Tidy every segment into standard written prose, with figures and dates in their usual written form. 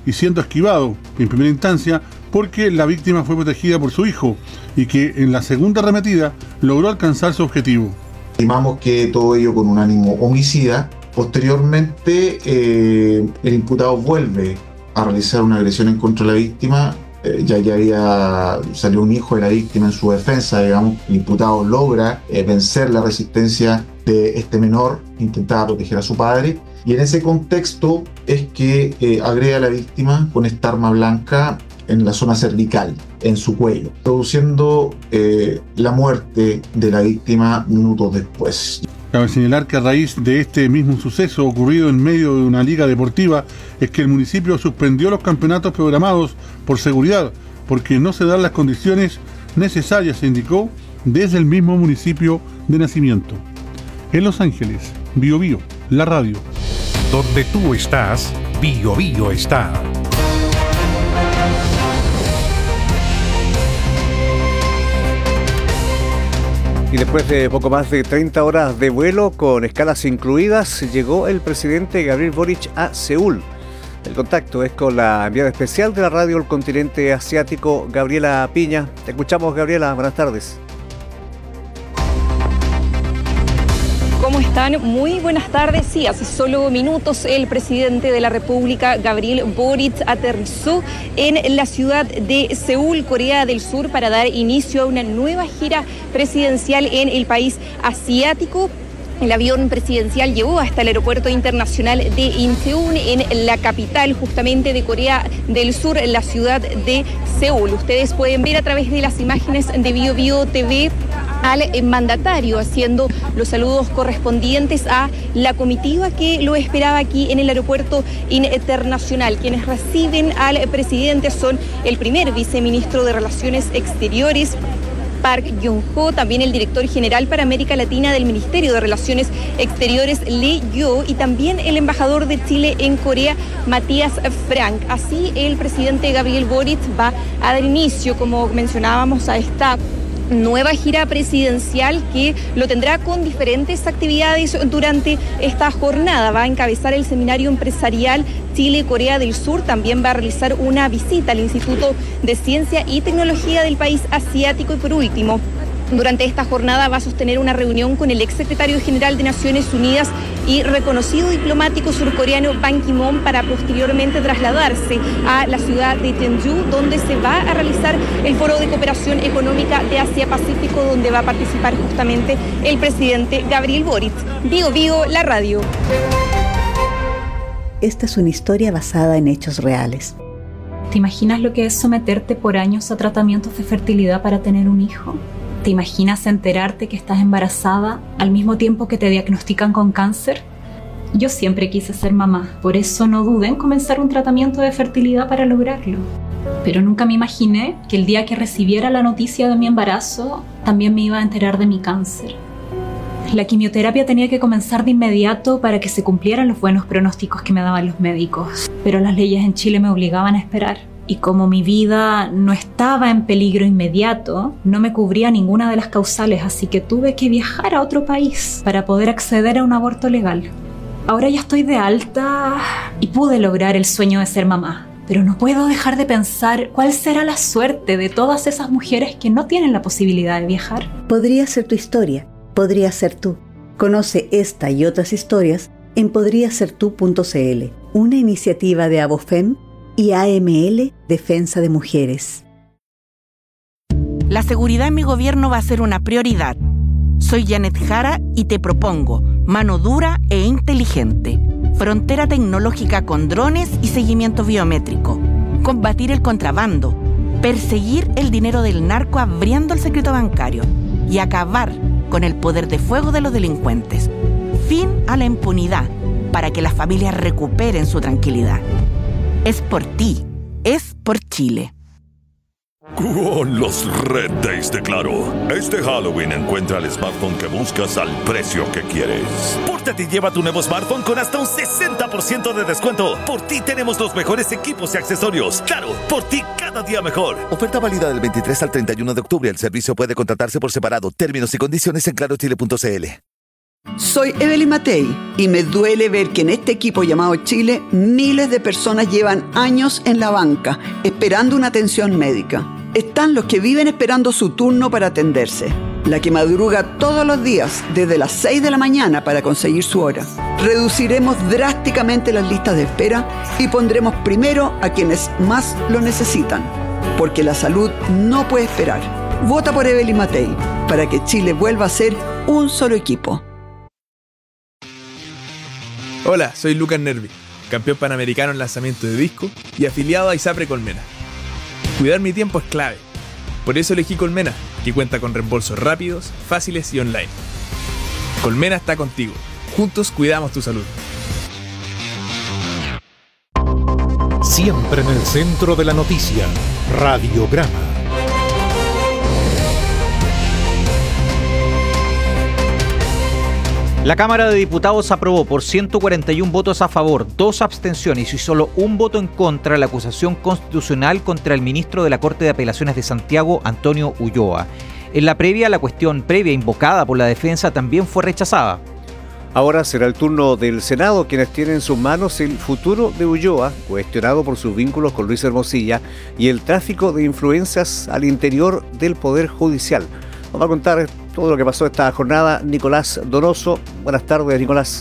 y siendo esquivado en primera instancia porque la víctima fue protegida por su hijo y que en la segunda arremetida logró alcanzar su objetivo. Estimamos que todo ello con un ánimo homicida. Posteriormente, el imputado vuelve a realizar una agresión en contra de la víctima. Salió un hijo de la víctima en su defensa, digamos. El imputado logra vencer la resistencia de este menor, intentaba proteger a su padre. Y en ese contexto es que agrede a la víctima con esta arma blanca en la zona cervical, en su cuello, produciendo la muerte de la víctima minutos después. Cabe señalar que a raíz de este mismo suceso ocurrido en medio de una liga deportiva es que el municipio suspendió los campeonatos programados por seguridad, porque no se dan las condiciones necesarias, se indicó desde el mismo municipio de nacimiento. En Los Ángeles, Bio Bio, la radio. Donde tú estás, Bio Bio está. Y después de poco más de 30 horas de vuelo, con escalas incluidas, llegó el presidente Gabriel Boric a Seúl. El contacto es con la enviada especial de la radio del continente asiático, Gabriela Piña. Te escuchamos, Gabriela. Buenas tardes. ¿Cómo están? Muy buenas tardes. Sí, hace solo minutos el presidente de la República, Gabriel Boric, aterrizó en la ciudad de Seúl, Corea del Sur, para dar inicio a una nueva gira presidencial en el país asiático. El avión presidencial llegó hasta el aeropuerto internacional de Incheon, en la capital justamente de Corea del Sur, en la ciudad de Seúl. Ustedes pueden ver a través de las imágenes de Bio Bio TV al mandatario haciendo los saludos correspondientes a la comitiva que lo esperaba aquí en el aeropuerto internacional. Quienes reciben al presidente son el primer viceministro de Relaciones Exteriores, Park Jong-ho, también el director general para América Latina del Ministerio de Relaciones Exteriores, Lee Yo, y también el embajador de Chile en Corea, Matías Frank. Así, el presidente Gabriel Boric va a dar inicio, como mencionábamos, a esta nueva gira presidencial que lo tendrá con diferentes actividades durante esta jornada. Va a encabezar el seminario empresarial Chile-Corea del Sur, también va a realizar una visita al Instituto de Ciencia y Tecnología del país asiático y por último, durante esta jornada va a sostener una reunión con el exsecretario general de Naciones Unidas y reconocido diplomático surcoreano Ban Ki-moon para posteriormente trasladarse a la ciudad de Jeonju, donde se va a realizar el Foro de Cooperación Económica de Asia-Pacífico, donde va a participar justamente el presidente Gabriel Boric. Bio Bio, la radio. Esta es una historia basada en hechos reales. ¿Te imaginas lo que es someterte por años a tratamientos de fertilidad para tener un hijo? ¿Te imaginas enterarte que estás embarazada al mismo tiempo que te diagnostican con cáncer? Yo siempre quise ser mamá, por eso no dudé en comenzar un tratamiento de fertilidad para lograrlo. Pero nunca me imaginé que el día que recibiera la noticia de mi embarazo, también me iba a enterar de mi cáncer. La quimioterapia tenía que comenzar de inmediato para que se cumplieran los buenos pronósticos que me daban los médicos, pero las leyes en Chile me obligaban a esperar. Y como mi vida no estaba en peligro inmediato, no me cubría ninguna de las causales, así que tuve que viajar a otro país para poder acceder a un aborto legal. Ahora ya estoy de alta y pude lograr el sueño de ser mamá, pero no puedo dejar de pensar cuál será la suerte de todas esas mujeres que no tienen la posibilidad de viajar. Podría ser tu historia, podría ser tú. Conoce esta y otras historias en podriasertu.cl, una iniciativa de Abofem y AML Defensa de Mujeres. La seguridad en mi gobierno va a ser una prioridad. Soy Janet Jara y te propongo mano dura e inteligente, frontera tecnológica con drones y seguimiento biométrico, combatir el contrabando, perseguir el dinero del narco abriendo el secreto bancario y acabar con el poder de fuego de los delincuentes. Fin a la impunidad para que las familias recuperen su tranquilidad. Es por ti, es por Chile. Con los Red Days de Claro, este Halloween encuentra el smartphone que buscas al precio que quieres. Pórtate y lleva tu nuevo smartphone con hasta un 60% de descuento. Por ti tenemos los mejores equipos y accesorios. Claro, por ti cada día mejor. Oferta válida del 23 al 31 de octubre. El servicio puede contratarse por separado. Términos y condiciones en clarochile.cl. Soy Evelyn Matei y me duele ver que en este equipo llamado Chile miles de personas llevan años en la banca esperando una atención médica. Están los que viven esperando su turno para atenderse, la que madruga todos los días desde las 6 de la mañana para conseguir su hora. Reduciremos drásticamente las listas de espera y pondremos primero a quienes más lo necesitan, porque la salud no puede esperar. Vota por Evelyn Matei para que Chile vuelva a ser un solo equipo. Hola, soy Lucas Nervi, campeón panamericano en lanzamiento de disco y afiliado a ISAPRE Colmena. Cuidar mi tiempo es clave. Por eso elegí Colmena, que cuenta con reembolsos rápidos, fáciles y online. Colmena está contigo. Juntos cuidamos tu salud. Siempre en el centro de la noticia. Radiograma. La Cámara de Diputados aprobó por 141 votos a favor, 2 abstenciones y solo 1 voto en contra la acusación constitucional contra el ministro de la Corte de Apelaciones de Santiago, Antonio Ulloa. En la previa, la cuestión previa invocada por la defensa también fue rechazada. Ahora será el turno del Senado, quienes tienen en sus manos el futuro de Ulloa, cuestionado por sus vínculos con Luis Hermosilla y el tráfico de influencias al interior del Poder Judicial. Nos va a contar todo lo que pasó esta jornada Nicolás Donoso. Buenas tardes, Nicolás.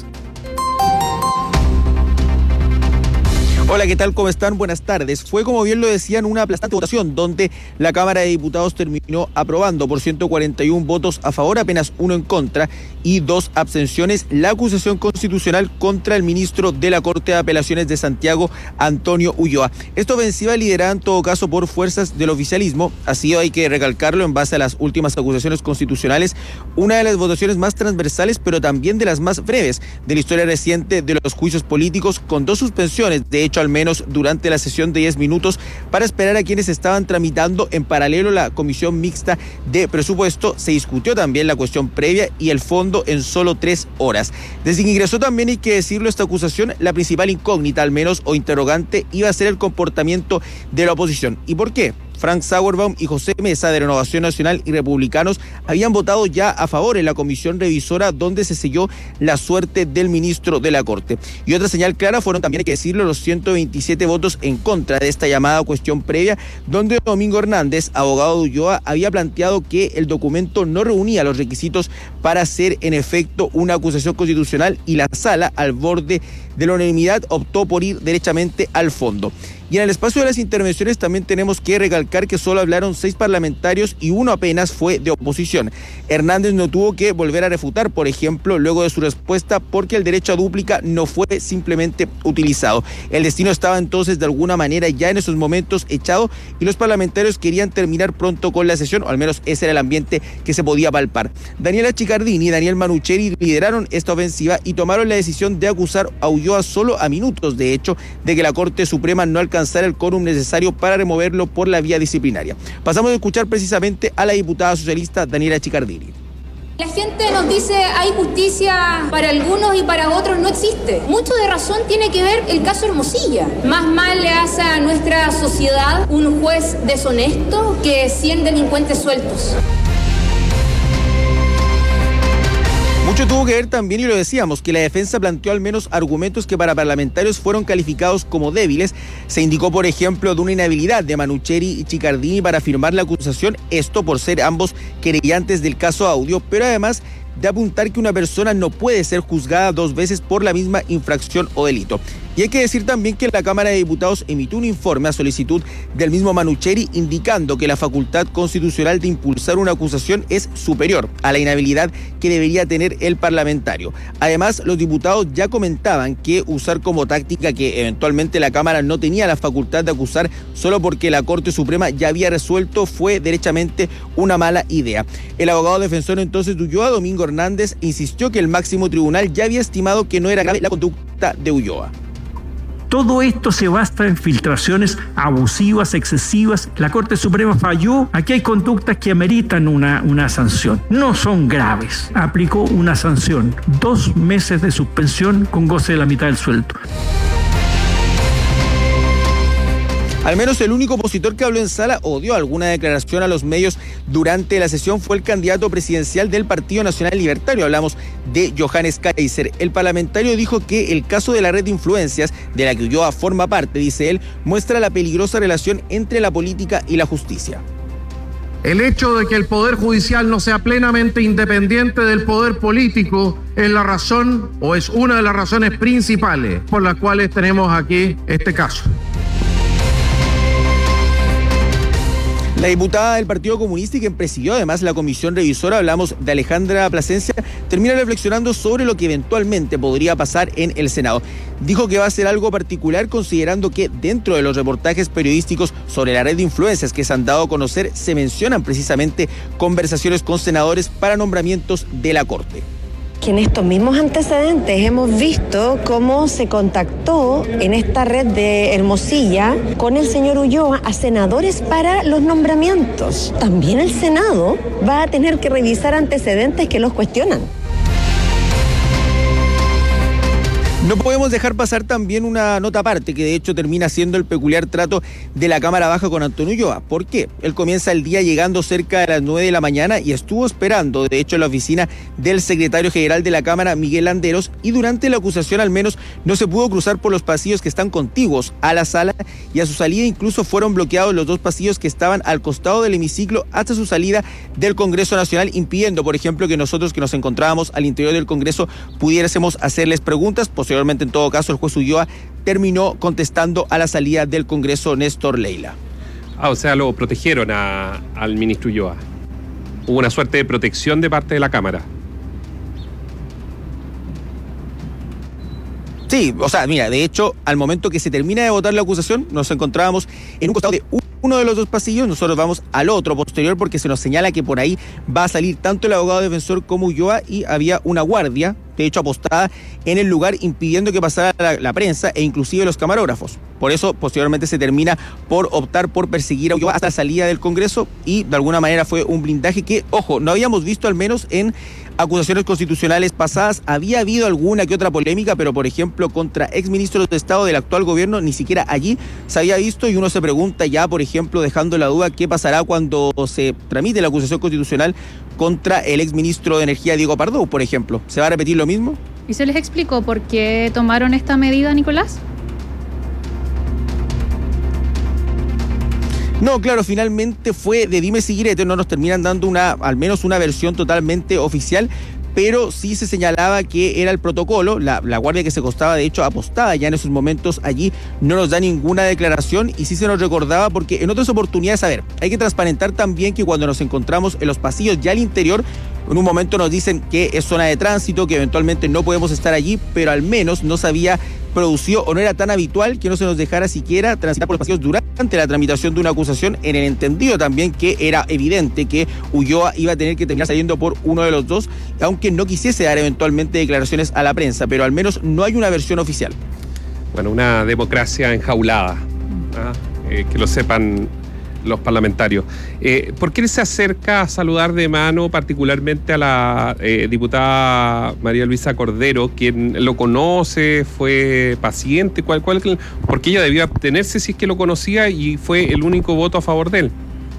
Hola, ¿qué tal? ¿Cómo están? Buenas tardes. Fue, como bien lo decían, una aplastante votación donde la Cámara de Diputados terminó aprobando por 141 votos a favor, apenas 1 en contra y 2 abstenciones la acusación constitucional contra el ministro de la Corte de Apelaciones de Santiago, Antonio Ulloa. Esta ofensiva liderada en todo caso por fuerzas del oficialismo. Ha sido, hay que recalcarlo, en base a las últimas acusaciones constitucionales, una de las votaciones más transversales, pero también de las más breves de la historia reciente de los juicios políticos, con 2 suspensiones, de hecho al menos durante la sesión de 10 minutos, para esperar a quienes estaban tramitando en paralelo la comisión mixta de presupuesto. Se discutió también la cuestión previa y el fondo en solo 3 horas. Desde que ingresó también, hay que decirlo, esta acusación, la principal incógnita al menos o interrogante iba a ser el comportamiento de la oposición. ¿Y por qué? Frank Sauerbaum y José Mesa, de Renovación Nacional y Republicanos, habían votado ya a favor en la comisión revisora, donde se selló la suerte del ministro de la Corte. Y otra señal clara fueron también, hay que decirlo, los 127 votos en contra de esta llamada cuestión previa, donde Domingo Hernández, abogado de Ulloa, había planteado que el documento no reunía los requisitos para ser en efecto una acusación constitucional, y la sala, al borde de la unanimidad, optó por ir derechamente al fondo. Y en el espacio de las intervenciones también tenemos que recalcar que solo hablaron 6 parlamentarios y 1 apenas fue de oposición. Hernández no tuvo que volver a refutar, por ejemplo, luego de su respuesta, porque el derecho a dúplica no fue simplemente utilizado. El destino estaba entonces de alguna manera ya en esos momentos echado, y los parlamentarios querían terminar pronto con la sesión, o al menos ese era el ambiente que se podía palpar. Daniela Chiccardini y Daniel Manucheri lideraron esta ofensiva y tomaron la decisión de acusar a Ulloa solo a minutos, de hecho, de que la Corte Suprema no alcanzara el quórum necesario para removerlo por la vía disciplinaria. Pasamos a escuchar precisamente a la diputada socialista Daniela Chiccardini. La gente nos dice hay justicia para algunos y para otros no existe. Mucho de razón tiene que ver el caso Hermosilla. Más mal le hace a nuestra sociedad un juez deshonesto que 100 delincuentes sueltos. Mucho tuvo que ver también, y lo decíamos, que la defensa planteó al menos argumentos que para parlamentarios fueron calificados como débiles. Se indicó, por ejemplo, de una inhabilidad de Manucheri y Chiccardini para firmar la acusación, esto por ser ambos querellantes del caso Audio, pero además de apuntar que una persona no puede ser juzgada 2 veces por la misma infracción o delito. Y hay que decir también que la Cámara de Diputados emitió un informe a solicitud del mismo Manucheri, indicando que la facultad constitucional de impulsar una acusación es superior a la inhabilidad que debería tener el parlamentario. Además, los diputados ya comentaban que usar como táctica que eventualmente la Cámara no tenía la facultad de acusar solo porque la Corte Suprema ya había resuelto fue derechamente una mala idea. El abogado defensor entonces de Ulloa, Domingo Hernández, insistió que el máximo tribunal ya había estimado que no era grave la conducta de Ulloa. Todo esto se basa en filtraciones abusivas, excesivas. La Corte Suprema falló. Aquí hay conductas que ameritan una sanción. No son graves. Aplicó una sanción, 2 meses de suspensión con goce de la mitad del sueldo. Al menos el único opositor que habló en sala o dio alguna declaración a los medios durante la sesión fue el candidato presidencial del Partido Nacional Libertario. Hablamos de Johannes Kaiser. El parlamentario dijo que el caso de la red de influencias, de la que Ulloa forma parte, dice él, muestra la peligrosa relación entre la política y la justicia. El hecho de que el Poder Judicial no sea plenamente independiente del poder político es la razón, o es una de las razones principales por las cuales tenemos aquí este caso. La diputada del Partido Comunista y quien presidió además la comisión revisora, hablamos de Alejandra Plasencia, termina reflexionando sobre lo que eventualmente podría pasar en el Senado. Dijo que va a ser algo particular considerando que dentro de los reportajes periodísticos sobre la red de influencias que se han dado a conocer se mencionan precisamente conversaciones con senadores para nombramientos de la Corte. Que en estos mismos antecedentes hemos visto cómo se contactó en esta red de Hermosilla con el señor Ulloa a senadores para los nombramientos. También el Senado va a tener que revisar antecedentes que los cuestionan. No podemos dejar pasar también una nota aparte, que de hecho termina siendo el peculiar trato de la Cámara Baja con Antonio Ulloa. ¿Por qué? Él comienza el día llegando cerca de las 9 de la mañana y estuvo esperando, de hecho, en la oficina del secretario general de la Cámara, Miguel Landeros, y durante la acusación al menos no se pudo cruzar por los pasillos que están contiguos a la sala, y a su salida incluso fueron bloqueados los dos pasillos que estaban al costado del hemiciclo hasta su salida del Congreso Nacional, impidiendo, por ejemplo, que nosotros que nos encontrábamos al interior del Congreso pudiésemos hacerles preguntas. Posteriormente, en todo caso, el juez Ulloa terminó contestando a la salida del Congreso Néstor Leila. O sea, lo protegieron al ministro Ulloa. Hubo una suerte de protección de parte de la Cámara. Sí, o sea, mira, de hecho, al momento que se termina de votar la acusación, nos encontrábamos en un costado de uno de los dos pasillos, nosotros vamos al otro posterior porque se nos señala que por ahí va a salir tanto el abogado defensor como Ulloa, y había una guardia, de hecho apostada en el lugar, impidiendo que pasara la prensa e inclusive los camarógrafos. Por eso, posteriormente se termina por optar por perseguir a Ulloa hasta la salida del Congreso, y de alguna manera fue un blindaje que, ojo, no habíamos visto al menos en acusaciones constitucionales pasadas. Había habido alguna que otra polémica, pero por ejemplo contra exministros de Estado del actual gobierno ni siquiera allí se había visto, y uno se pregunta ya, por ejemplo, dejando la duda, ¿qué pasará cuando se tramite la acusación constitucional contra el exministro de Energía, Diego Pardo, por ejemplo? ¿Se va a repetir lo mismo? ¿Y se les explicó por qué tomaron esta medida, Nicolás? No, claro, finalmente fue de dimes y diretes, no nos terminan dando al menos una versión totalmente oficial, pero sí se señalaba que era el protocolo. La guardia que se costaba, de hecho, apostada ya en esos momentos allí, no nos da ninguna declaración, y sí se nos recordaba porque en otras oportunidades, a ver, hay que transparentar también que cuando nos encontramos en los pasillos ya al interior, en un momento nos dicen que es zona de tránsito, que eventualmente no podemos estar allí, pero al menos no se había producido o no era tan habitual que no se nos dejara siquiera transitar por los pasillos durante la tramitación de una acusación, en el entendido también que era evidente que Ulloa iba a tener que terminar saliendo por uno de los dos, aunque no quisiese dar eventualmente declaraciones a la prensa, pero al menos no hay una versión oficial. Bueno, una democracia enjaulada, que lo sepan los parlamentarios. ¿Por qué se acerca a saludar de mano particularmente a la diputada María Luisa Cordero, quien lo conoce, fue paciente? Porque ella debía abstenerse si es que lo conocía y fue el único voto a favor de él.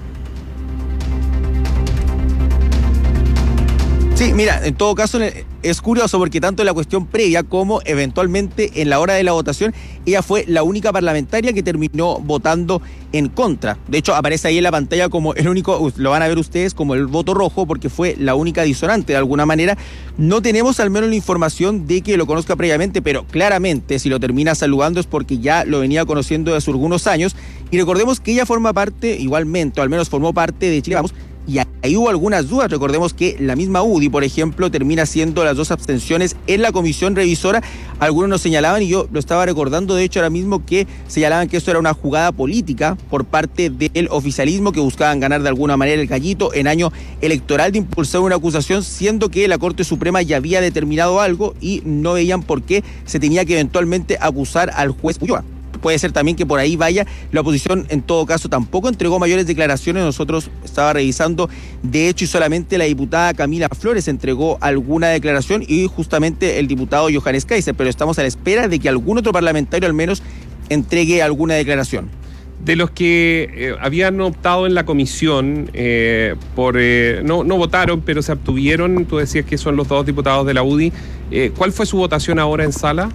Sí, mira, en todo caso es curioso porque tanto en la cuestión previa como eventualmente en la hora de la votación, ella fue la única parlamentaria que terminó votando en contra. De hecho, aparece ahí en la pantalla como el único, lo van a ver ustedes, como el voto rojo, porque fue la única disonante de alguna manera. No tenemos al menos la información de que lo conozca previamente, pero claramente si lo termina saludando es porque ya lo venía conociendo desde hace algunos años. Y recordemos que ella forma parte igualmente, o al menos formó parte de Chile Vamos, y ahí hubo algunas dudas. Recordemos que la misma UDI, por ejemplo, termina siendo las dos abstenciones en la comisión revisora. Algunos nos señalaban, y yo lo estaba recordando de hecho ahora mismo, que señalaban que esto era una jugada política por parte del oficialismo, que buscaban ganar de alguna manera el gallito en año electoral de impulsar una acusación, siendo que la Corte Suprema ya había determinado algo y no veían por qué se tenía que eventualmente acusar al juez Ulloa. Puede ser también que por ahí vaya. La oposición en todo caso tampoco entregó mayores declaraciones. Nosotros estaba revisando, de hecho, y solamente la diputada Camila Flores entregó alguna declaración, y justamente el diputado Johannes Kaiser, pero estamos a la espera de que algún otro parlamentario al menos entregue alguna declaración. de los que habían optado en la comisión no votaron, pero se abstuvieron. Tú decías que son los 2 diputados de la UDI. ¿Cuál fue su votación ahora en sala?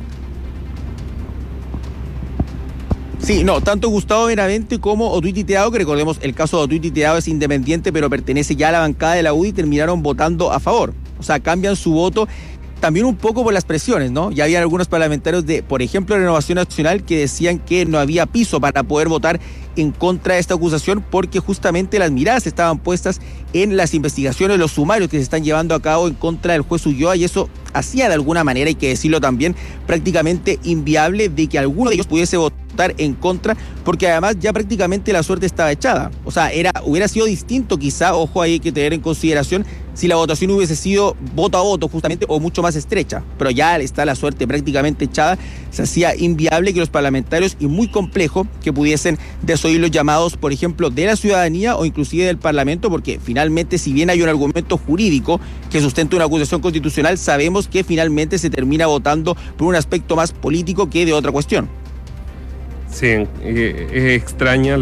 Sí, no, tanto Gustavo Benavente como Otuiti Teao, que recordemos el caso de Otuiti Teao es independiente, pero pertenece ya a la bancada de la UDI, terminaron votando a favor. O sea, cambian su voto también un poco por las presiones, ¿no? Ya había algunos parlamentarios de, por ejemplo, Renovación Nacional, que decían que no había piso para poder votar en contra de esta acusación porque justamente las miradas estaban puestas en las investigaciones, los sumarios que se están llevando a cabo en contra del juez Ulloa, y eso hacía de alguna manera, hay que decirlo también, prácticamente inviable de que alguno de ellos pudiese votar en contra, porque además ya prácticamente la suerte estaba echada. O sea, hubiera sido distinto quizá, ojo, ahí hay que tener en consideración, si la votación hubiese sido voto a voto justamente o mucho más estrecha, pero ya está la suerte prácticamente echada, se hacía inviable que los parlamentarios, y muy complejo que pudiesen desoír los llamados, por ejemplo, de la ciudadanía o inclusive del Parlamento, porque finalmente, si bien hay un argumento jurídico que sustenta una acusación constitucional, sabemos que finalmente se termina votando por un aspecto más político que de otra cuestión. Sí, es extraña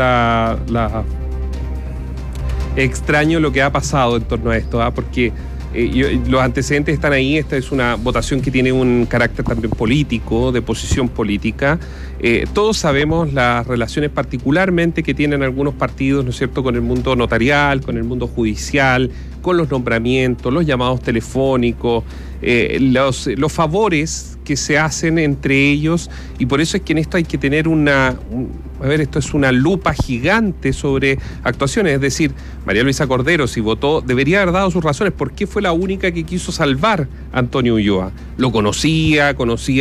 extraño lo que ha pasado en torno a esto, porque los antecedentes están ahí. Esta es una votación que tiene un carácter también político, de posición política. Todos sabemos las relaciones particularmente que tienen algunos partidos, ¿no es cierto?, con el mundo notarial, con el mundo judicial, con los nombramientos, los llamados telefónicos, los favores que se hacen entre ellos, y por eso es que en esto hay que tener esto es una lupa gigante sobre actuaciones. Es decir, María Luisa Cordero, si votó, debería haber dado sus razones. ¿Por qué fue la única que quiso salvar a Antonio Ulloa? Lo conocía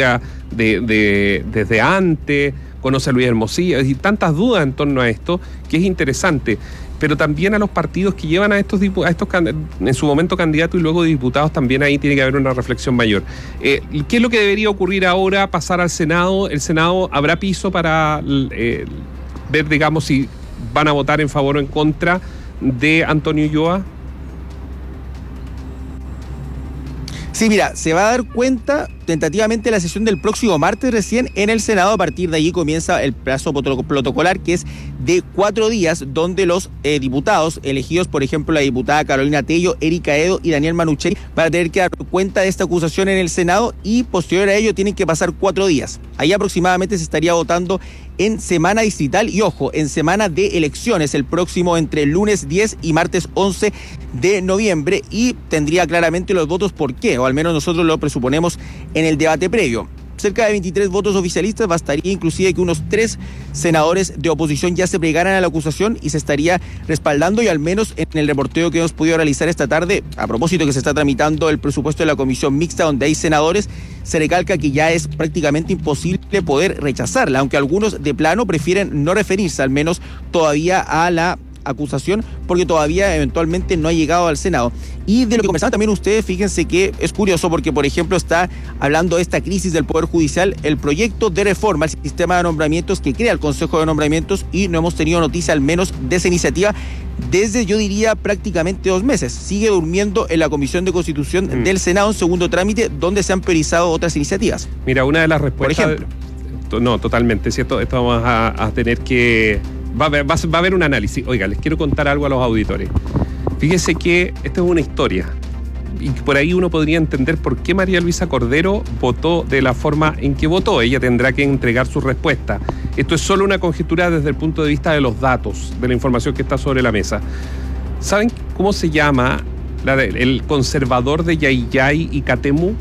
desde antes, conoce a Luis Hermosilla, y tantas dudas en torno a esto, que es interesante. Pero también a los partidos que llevan a estos en su momento candidatos y luego diputados, también ahí tiene que haber una reflexión mayor. ¿Qué es lo que debería ocurrir ahora? Pasar al Senado. ¿El Senado habrá piso para ver, digamos, si van a votar en favor o en contra de Antonio Ulloa? Sí, mira, se va a dar cuenta tentativamente la sesión del próximo martes recién en el Senado. A partir de allí comienza el plazo protocolar, que es de 4 días, donde los diputados elegidos, por ejemplo, la diputada Carolina Tello, Erika Edo y Daniel Manuchelli, van a tener que dar cuenta de esta acusación en el Senado, y posterior a ello tienen que pasar 4 días. Ahí aproximadamente se estaría votando en semana distrital y, ojo, en semana de elecciones, el próximo entre el lunes 10 y martes 11 de noviembre, y tendría claramente los votos por qué, o al menos nosotros lo presuponemos en el debate previo. Cerca de 23 votos oficialistas, bastaría inclusive que unos 3 senadores de oposición ya se plegaran a la acusación y se estaría respaldando, y al menos en el reporteo que hemos podido realizar esta tarde, a propósito que se está tramitando el presupuesto de la comisión mixta donde hay senadores, se recalca que ya es prácticamente imposible poder rechazarla, aunque algunos de plano prefieren no referirse al menos todavía a la acusación, porque todavía eventualmente no ha llegado al Senado. Y de lo que conversaban también ustedes, fíjense que es curioso porque, por ejemplo, está hablando de esta crisis del Poder Judicial, el proyecto de reforma al sistema de nombramientos que crea el Consejo de Nombramientos, y no hemos tenido noticia al menos de esa iniciativa desde, yo diría, prácticamente 2 meses. Sigue durmiendo en la Comisión de Constitución del Senado en segundo trámite, donde se han priorizado otras iniciativas. Mira, una de las respuestas... Por ejemplo. No, totalmente, ¿cierto? Esto vamos a tener que... Va a haber un análisis. Oiga, les quiero contar algo a los auditores. Fíjese que esta es una historia, y por ahí uno podría entender por qué María Luisa Cordero votó de la forma en que votó. Ella tendrá que entregar su respuesta. Esto es solo una conjetura desde el punto de vista de los datos, de la información que está sobre la mesa. ¿Saben cómo se llama el conservador de Yayay y Catemu?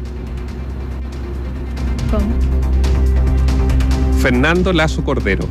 ¿Cómo? Fernando Lasso Cordero.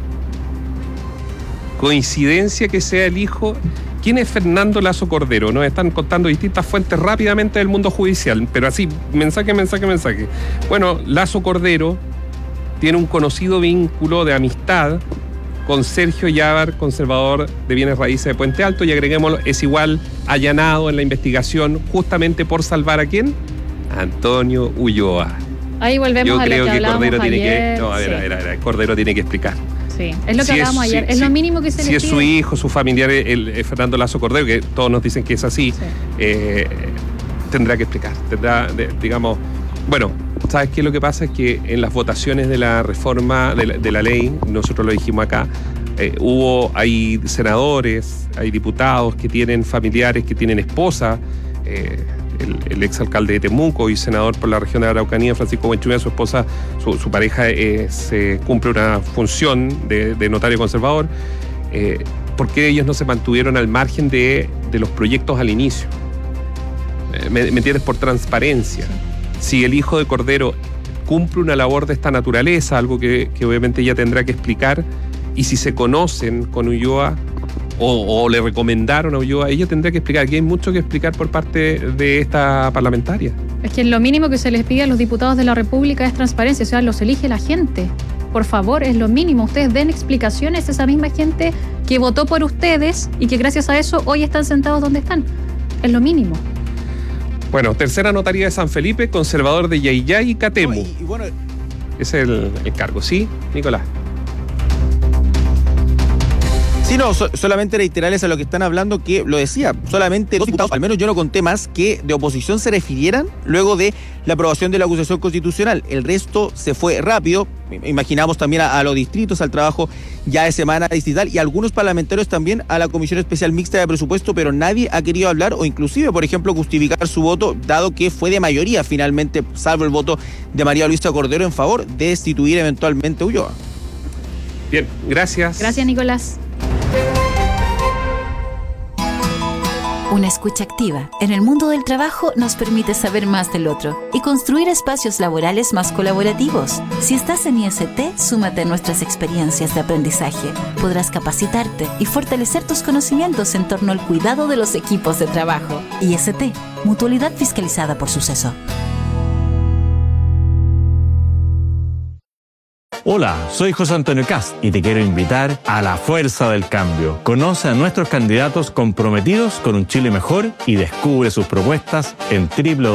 Coincidencia que sea el hijo. ¿Quién es Fernando Lasso Cordero? Nos están contando distintas fuentes rápidamente del mundo judicial, pero así, mensaje. Bueno, Lasso Cordero tiene un conocido vínculo de amistad con Sergio Yávar, conservador de bienes raíces de Puente Alto, y agreguémoslo, es igual allanado en la investigación justamente por salvar ¿a quién? A Antonio Ulloa. Ahí volvemos a lo que hablábamos Cordero ayer. Cordero tiene que explicar. Sí, es lo que hablábamos ayer, es lo mínimo que se le pide. Si es su hijo, su familiar, el Fernando Lasso Cordero, que todos nos dicen que es así, tendrá que explicar, digamos... Bueno, ¿Sabes qué? Lo que pasa es que en las votaciones de la reforma de la ley, nosotros lo dijimos acá, hay senadores, hay diputados que tienen familiares, que tienen esposa. El exalcalde de Temuco y senador por la región de Araucanía, Francisco Buenchumea, su esposa, su pareja cumple una función de notario conservador. ¿Por qué ellos no se mantuvieron al margen de los proyectos al inicio? ¿Me entiendes? Por transparencia. Si el hijo de Cordero cumple una labor de esta naturaleza, algo que obviamente ella tendrá que explicar, y si se conocen con Ulloa o le recomendaron a Ulloa, ella tendrá que explicar. Aquí hay mucho que explicar por parte de esta parlamentaria. Es que lo mínimo que se les pide a los diputados de la República es transparencia, o sea, los elige la gente. Por favor, es lo mínimo. Ustedes den explicaciones a esa misma gente que votó por ustedes y que gracias a eso hoy están sentados donde están. Es lo mínimo. Bueno, tercera notaría de San Felipe, conservador de Yayay y Catemu. Ese es el cargo, ¿sí, Nicolás? Sí, no, solamente reiterarles a lo que están hablando que, lo decía, solamente 2 diputados, al menos yo no conté más, que de oposición se refirieran luego de la aprobación de la acusación constitucional. El resto se fue rápido, imaginamos también a los distritos, al trabajo ya de semana distrital y algunos parlamentarios también a la Comisión Especial Mixta de Presupuesto, pero nadie ha querido hablar o inclusive, por ejemplo, justificar su voto, dado que fue de mayoría finalmente, salvo el voto de María Luisa Cordero en favor de destituir eventualmente a Ulloa. Bien, gracias. Gracias, Nicolás. Una escucha activa en el mundo del trabajo nos permite saber más del otro y construir espacios laborales más colaborativos. Si estás en IST, súmate a nuestras experiencias de aprendizaje. Podrás capacitarte y fortalecer tus conocimientos en torno al cuidado de los equipos de trabajo. IST, Mutualidad Fiscalizada por Suceso. Hola, soy José Antonio Cast y te quiero invitar a La Fuerza del Cambio. Conoce a nuestros candidatos comprometidos con un Chile mejor y descubre sus propuestas en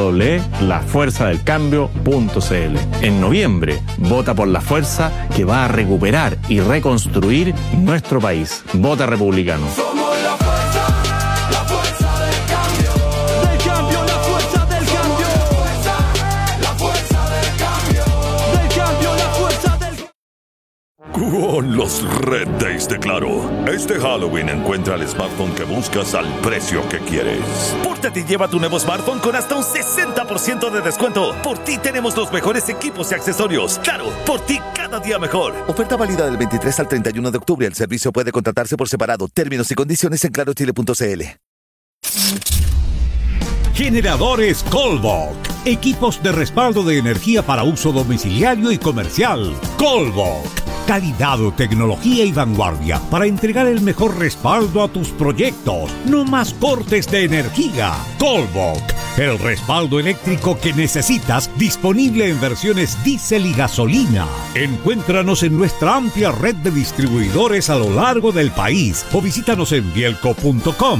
www.lafuerzadelcambio.cl. En noviembre, vota por La Fuerza, que va a recuperar y reconstruir nuestro país. Vota republicano. Somos la fuerza del cambio. Del cambio, la fuerza del cambio. La fuerza del cambio. Del cambio, la fuerza del cambio. Con los Red Days de Claro, este Halloween encuentra el smartphone que buscas al precio que quieres. Pórtate y lleva tu nuevo smartphone con hasta un 60% de descuento. Por ti tenemos los mejores equipos y accesorios. Claro, por ti cada día mejor. Oferta válida del 23 al 31 de octubre. El servicio puede contratarse por separado. Términos y condiciones en clarochile.cl. Generadores Colbok. Equipos de respaldo de energía para uso domiciliario y comercial. Colbok. Calidad, tecnología y vanguardia para entregar el mejor respaldo a tus proyectos. No más cortes de energía. Colbok. El respaldo eléctrico que necesitas, disponible en versiones diésel y gasolina. Encuéntranos en nuestra amplia red de distribuidores a lo largo del país o visítanos en bielco.com.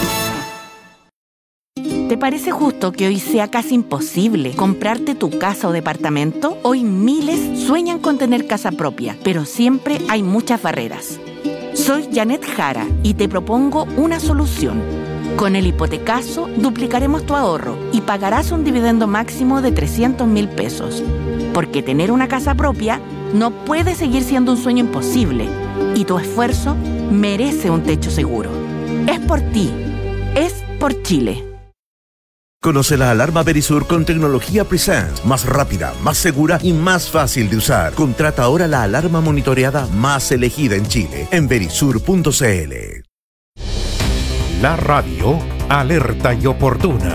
¿Te parece justo que hoy sea casi imposible comprarte tu casa o departamento? Hoy miles sueñan con tener casa propia, pero siempre hay muchas barreras. Soy Janet Jara y te propongo una solución. Con el hipotecazo duplicaremos tu ahorro y pagarás un dividendo máximo de 300.000 pesos. Porque tener una casa propia no puede seguir siendo un sueño imposible y tu esfuerzo merece un techo seguro. Es por ti, es por Chile. Conoce la alarma Verisur con tecnología Presence, más rápida, más segura y más fácil de usar. Contrata ahora la alarma monitoreada más elegida en Chile en verisur.cl. La radio alerta y oportuna.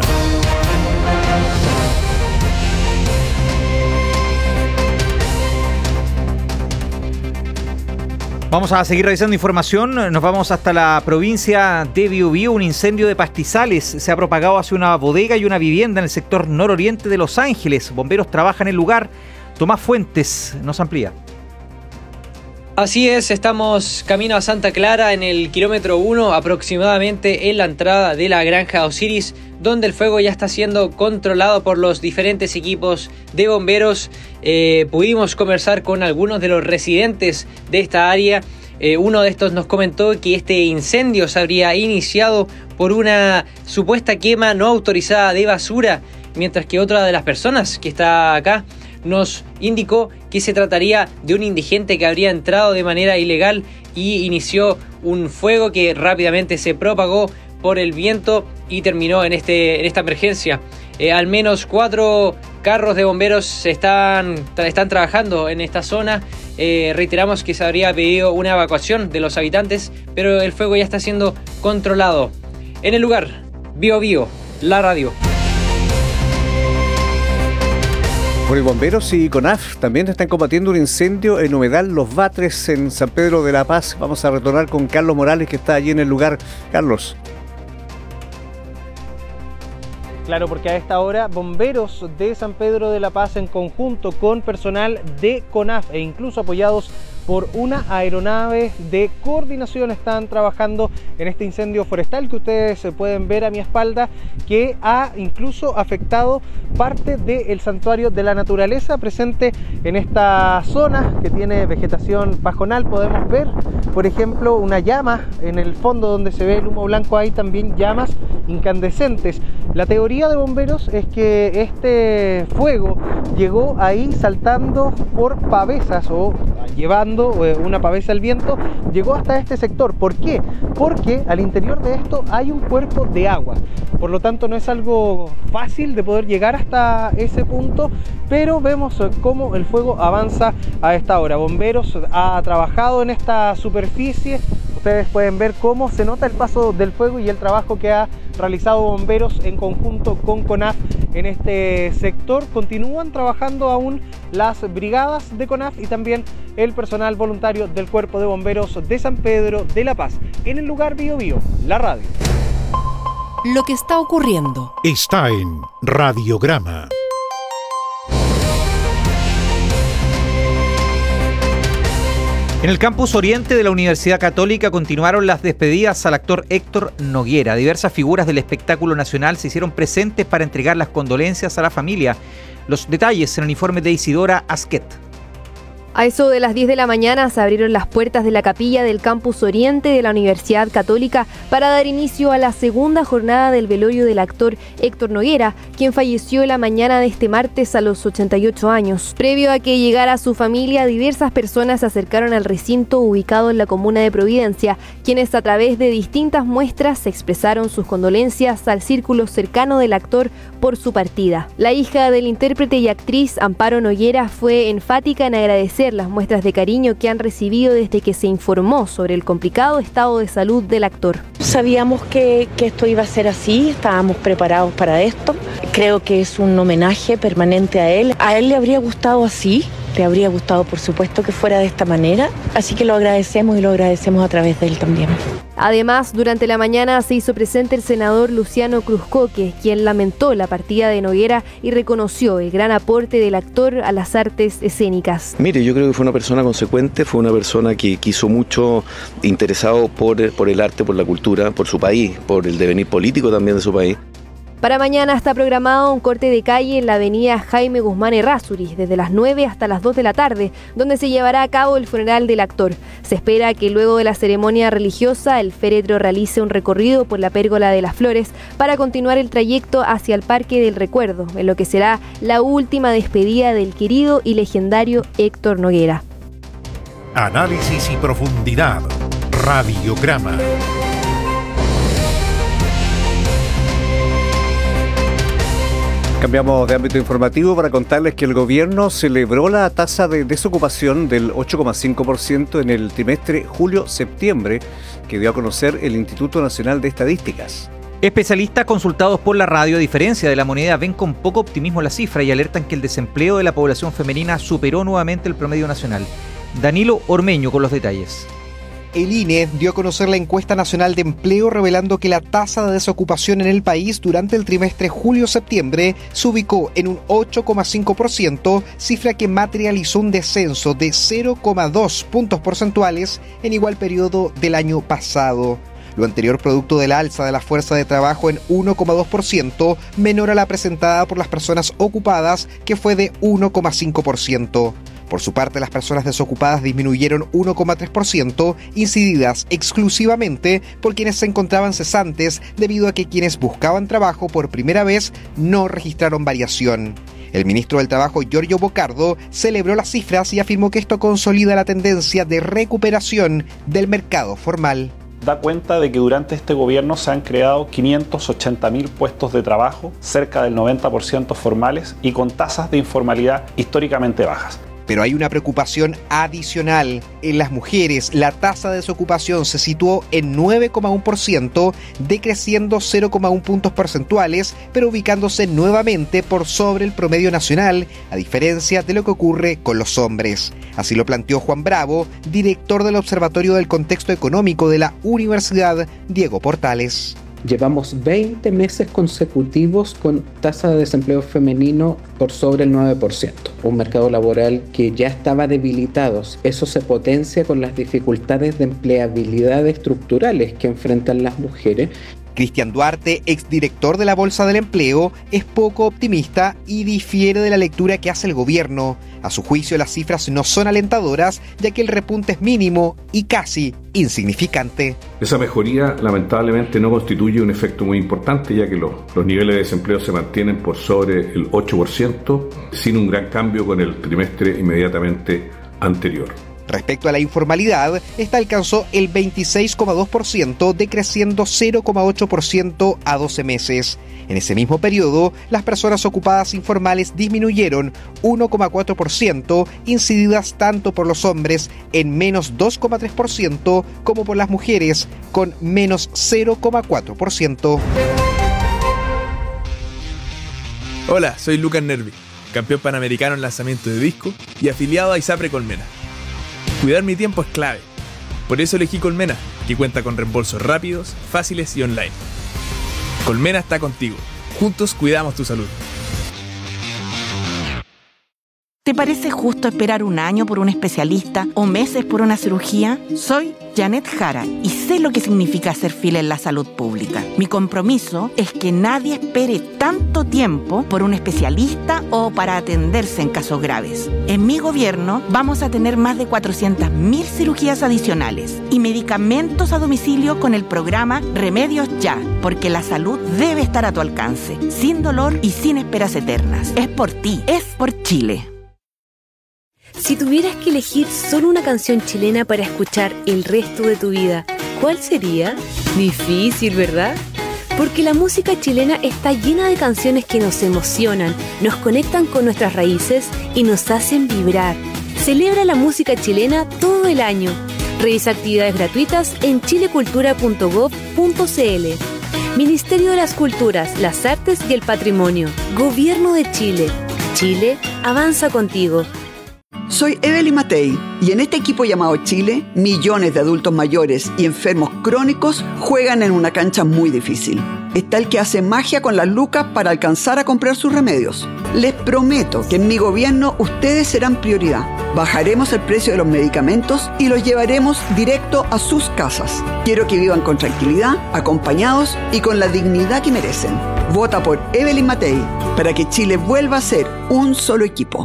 Vamos a seguir revisando información. Nos vamos hasta la provincia de Biobío. Un incendio de pastizales se ha propagado hacia una bodega y una vivienda en el sector nororiente de Los Ángeles. Bomberos trabajan en el lugar. Tomás Fuentes nos amplía. Así es, estamos camino a Santa Clara en el kilómetro 1, aproximadamente en la entrada de la granja Osiris, donde el fuego ya está siendo controlado por los diferentes equipos de bomberos. Pudimos conversar con algunos de los residentes de esta área. Uno de estos nos comentó que este incendio se habría iniciado por una supuesta quema no autorizada de basura, mientras que otra de las personas que está acá nos indicó que se trataría de un indigente que habría entrado de manera ilegal y inició un fuego que rápidamente se propagó por el viento y terminó en esta emergencia. Al menos 4 carros de bomberos están trabajando en esta zona. Reiteramos que se habría pedido una evacuación de los habitantes, pero el fuego ya está siendo controlado. En el lugar, Bio Bio, la radio. Por el Bomberos y CONAF también están combatiendo un incendio en Humedal Los Batres en San Pedro de la Paz. Vamos a retornar con Carlos Morales, que está allí en el lugar. Carlos. Claro, porque a esta hora bomberos de San Pedro de la Paz en conjunto con personal de CONAF e incluso apoyados por una aeronave de coordinación están trabajando en este incendio forestal que ustedes pueden ver a mi espalda, que ha incluso afectado parte del santuario de la naturaleza presente en esta zona que tiene vegetación pajonal. Podemos ver, por ejemplo, una llama en el fondo donde se ve el humo blanco. Hay también llamas incandescentes. La teoría de bomberos es que este fuego llegó ahí saltando por pavesas o llevando una pavesa al viento, llegó hasta este sector. ¿Por qué? Porque al interior de esto hay un cuerpo de agua, por lo tanto no es algo fácil de poder llegar hasta ese punto, pero vemos cómo el fuego avanza a esta hora. Bomberos ha trabajado en esta superficie. Ustedes pueden ver cómo se nota el paso del fuego y el trabajo que ha realizado bomberos en conjunto con CONAF en este sector. Continúan trabajando aún las brigadas de CONAF y también el personal voluntario del Cuerpo de Bomberos de San Pedro de la Paz. En el lugar Bio Bio, la radio. Lo que está ocurriendo está en Radiograma. En el campus oriente de la Universidad Católica continuaron las despedidas al actor Héctor Noguera. Diversas figuras del espectáculo nacional se hicieron presentes para entregar las condolencias a la familia. Los detalles en el informe de Isidora Asquet. A eso de las 10 de la mañana se abrieron las puertas de la capilla del campus oriente de la Universidad Católica para dar inicio a la segunda jornada del velorio del actor Héctor Noguera, quien falleció la mañana de este martes a los 88 años. Previo a que llegara su familia, diversas personas se acercaron al recinto ubicado en la comuna de Providencia, quienes a través de distintas muestras expresaron sus condolencias al círculo cercano del actor por su partida. La hija del intérprete y actriz Amparo Noguera fue enfática en agradecer las muestras de cariño que han recibido desde que se informó sobre el complicado estado de salud del actor. Sabíamos que esto iba a ser así, estábamos preparados para esto. Creo que es un homenaje permanente a él. A él le habría gustado así, le habría gustado por supuesto que fuera de esta manera, así que lo agradecemos y lo agradecemos a través de él también. Además, durante la mañana se hizo presente el senador Luciano Cruzcoque, quien lamentó la partida de Noguera y reconoció el gran aporte del actor a las artes escénicas. Mire, yo creo que fue una persona consecuente, fue una persona que quiso mucho, interesado por el arte, por la cultura, por su país, por el devenir político también de su país. Para mañana está programado un corte de calle en la avenida Jaime Guzmán Errázuriz, desde las 9 hasta las 2 de la tarde, donde se llevará a cabo el funeral del actor. Se espera que luego de la ceremonia religiosa, el féretro realice un recorrido por la Pérgola de las Flores para continuar el trayecto hacia el Parque del Recuerdo, en lo que será la última despedida del querido y legendario Héctor Noguera. Análisis y profundidad. Radiograma. Cambiamos de ámbito informativo para contarles que el gobierno celebró la tasa de desocupación del 8,5% en el trimestre julio-septiembre que dio a conocer el Instituto Nacional de Estadísticas. Especialistas consultados por la radio, a diferencia de La Moneda, ven con poco optimismo la cifra y alertan que el desempleo de la población femenina superó nuevamente el promedio nacional. Danilo Ormeño con los detalles. El INE dio a conocer la encuesta nacional de empleo revelando que la tasa de desocupación en el país durante el trimestre julio-septiembre se ubicó en un 8,5%, cifra que materializó un descenso de 0,2 puntos porcentuales en igual periodo del año pasado. Lo anterior producto de la alza de la fuerza de trabajo en 1,2%, menor a la presentada por las personas ocupadas, que fue de 1,5%. Por su parte, las personas desocupadas disminuyeron 1,3%, incididas exclusivamente por quienes se encontraban cesantes, debido a que quienes buscaban trabajo por primera vez no registraron variación. El ministro del Trabajo, Giorgio Bocardo, celebró las cifras y afirmó que esto consolida la tendencia de recuperación del mercado formal. Da cuenta de que durante este gobierno se han creado 580.000 puestos de trabajo, cerca del 90% formales y con tasas de informalidad históricamente bajas. Pero hay una preocupación adicional. En las mujeres, la tasa de desocupación se situó en 9,1%, decreciendo 0,1 puntos porcentuales, pero ubicándose nuevamente por sobre el promedio nacional, a diferencia de lo que ocurre con los hombres. Así lo planteó Juan Bravo, director del Observatorio del Contexto Económico de la Universidad Diego Portales. Llevamos 20 meses consecutivos con tasa de desempleo femenino por sobre el 9%. Un mercado laboral que ya estaba debilitado. Eso se potencia con las dificultades de empleabilidad estructurales que enfrentan las mujeres. Cristian Duarte, exdirector de la Bolsa del Empleo, es poco optimista y difiere de la lectura que hace el gobierno. A su juicio, las cifras no son alentadoras, ya que el repunte es mínimo y casi insignificante. Esa mejoría lamentablemente no constituye un efecto muy importante, ya que los niveles de desempleo se mantienen por sobre el 8%, sin un gran cambio con el trimestre inmediatamente anterior. Respecto a la informalidad, esta alcanzó el 26,2%, decreciendo 0,8% a 12 meses. En ese mismo periodo, las personas ocupadas informales disminuyeron 1,4%, incididas tanto por los hombres en menos 2,3% como por las mujeres con menos 0,4%. Hola, soy Lucas Nervi, campeón panamericano en lanzamiento de disco y afiliado a ISAPRE Colmena. Cuidar mi tiempo es clave. Por eso elegí Colmena, que cuenta con reembolsos rápidos, fáciles y online. Colmena está contigo. Juntos cuidamos tu salud. ¿Te parece justo esperar un año por un especialista o meses por una cirugía? Soy Janet Jara y sé lo que significa ser fila en la salud pública. Mi compromiso es que nadie espere tanto tiempo por un especialista o para atenderse en casos graves. En mi gobierno vamos a tener más de 400.000 cirugías adicionales y medicamentos a domicilio con el programa Remedios Ya, porque la salud debe estar a tu alcance, sin dolor y sin esperas eternas. Es por ti, es por Chile. Si tuvieras que elegir solo una canción chilena para escuchar el resto de tu vida, ¿cuál sería? Difícil, ¿verdad? Porque la música chilena está llena de canciones que nos emocionan, nos conectan con nuestras raíces y nos hacen vibrar. Celebra la música chilena todo el año. Revisa actividades gratuitas en chilecultura.gov.cl. Ministerio de las Culturas, las Artes y el Patrimonio. Gobierno de Chile. Chile avanza contigo. Soy Evelyn Matei y en este equipo llamado Chile, millones de adultos mayores y enfermos crónicos juegan en una cancha muy difícil. Está el que hace magia con las lucas para alcanzar a comprar sus remedios. Les prometo que en mi gobierno ustedes serán prioridad. Bajaremos el precio de los medicamentos y los llevaremos directo a sus casas. Quiero que vivan con tranquilidad, acompañados y con la dignidad que merecen. Vota por Evelyn Matei para que Chile vuelva a ser un solo equipo.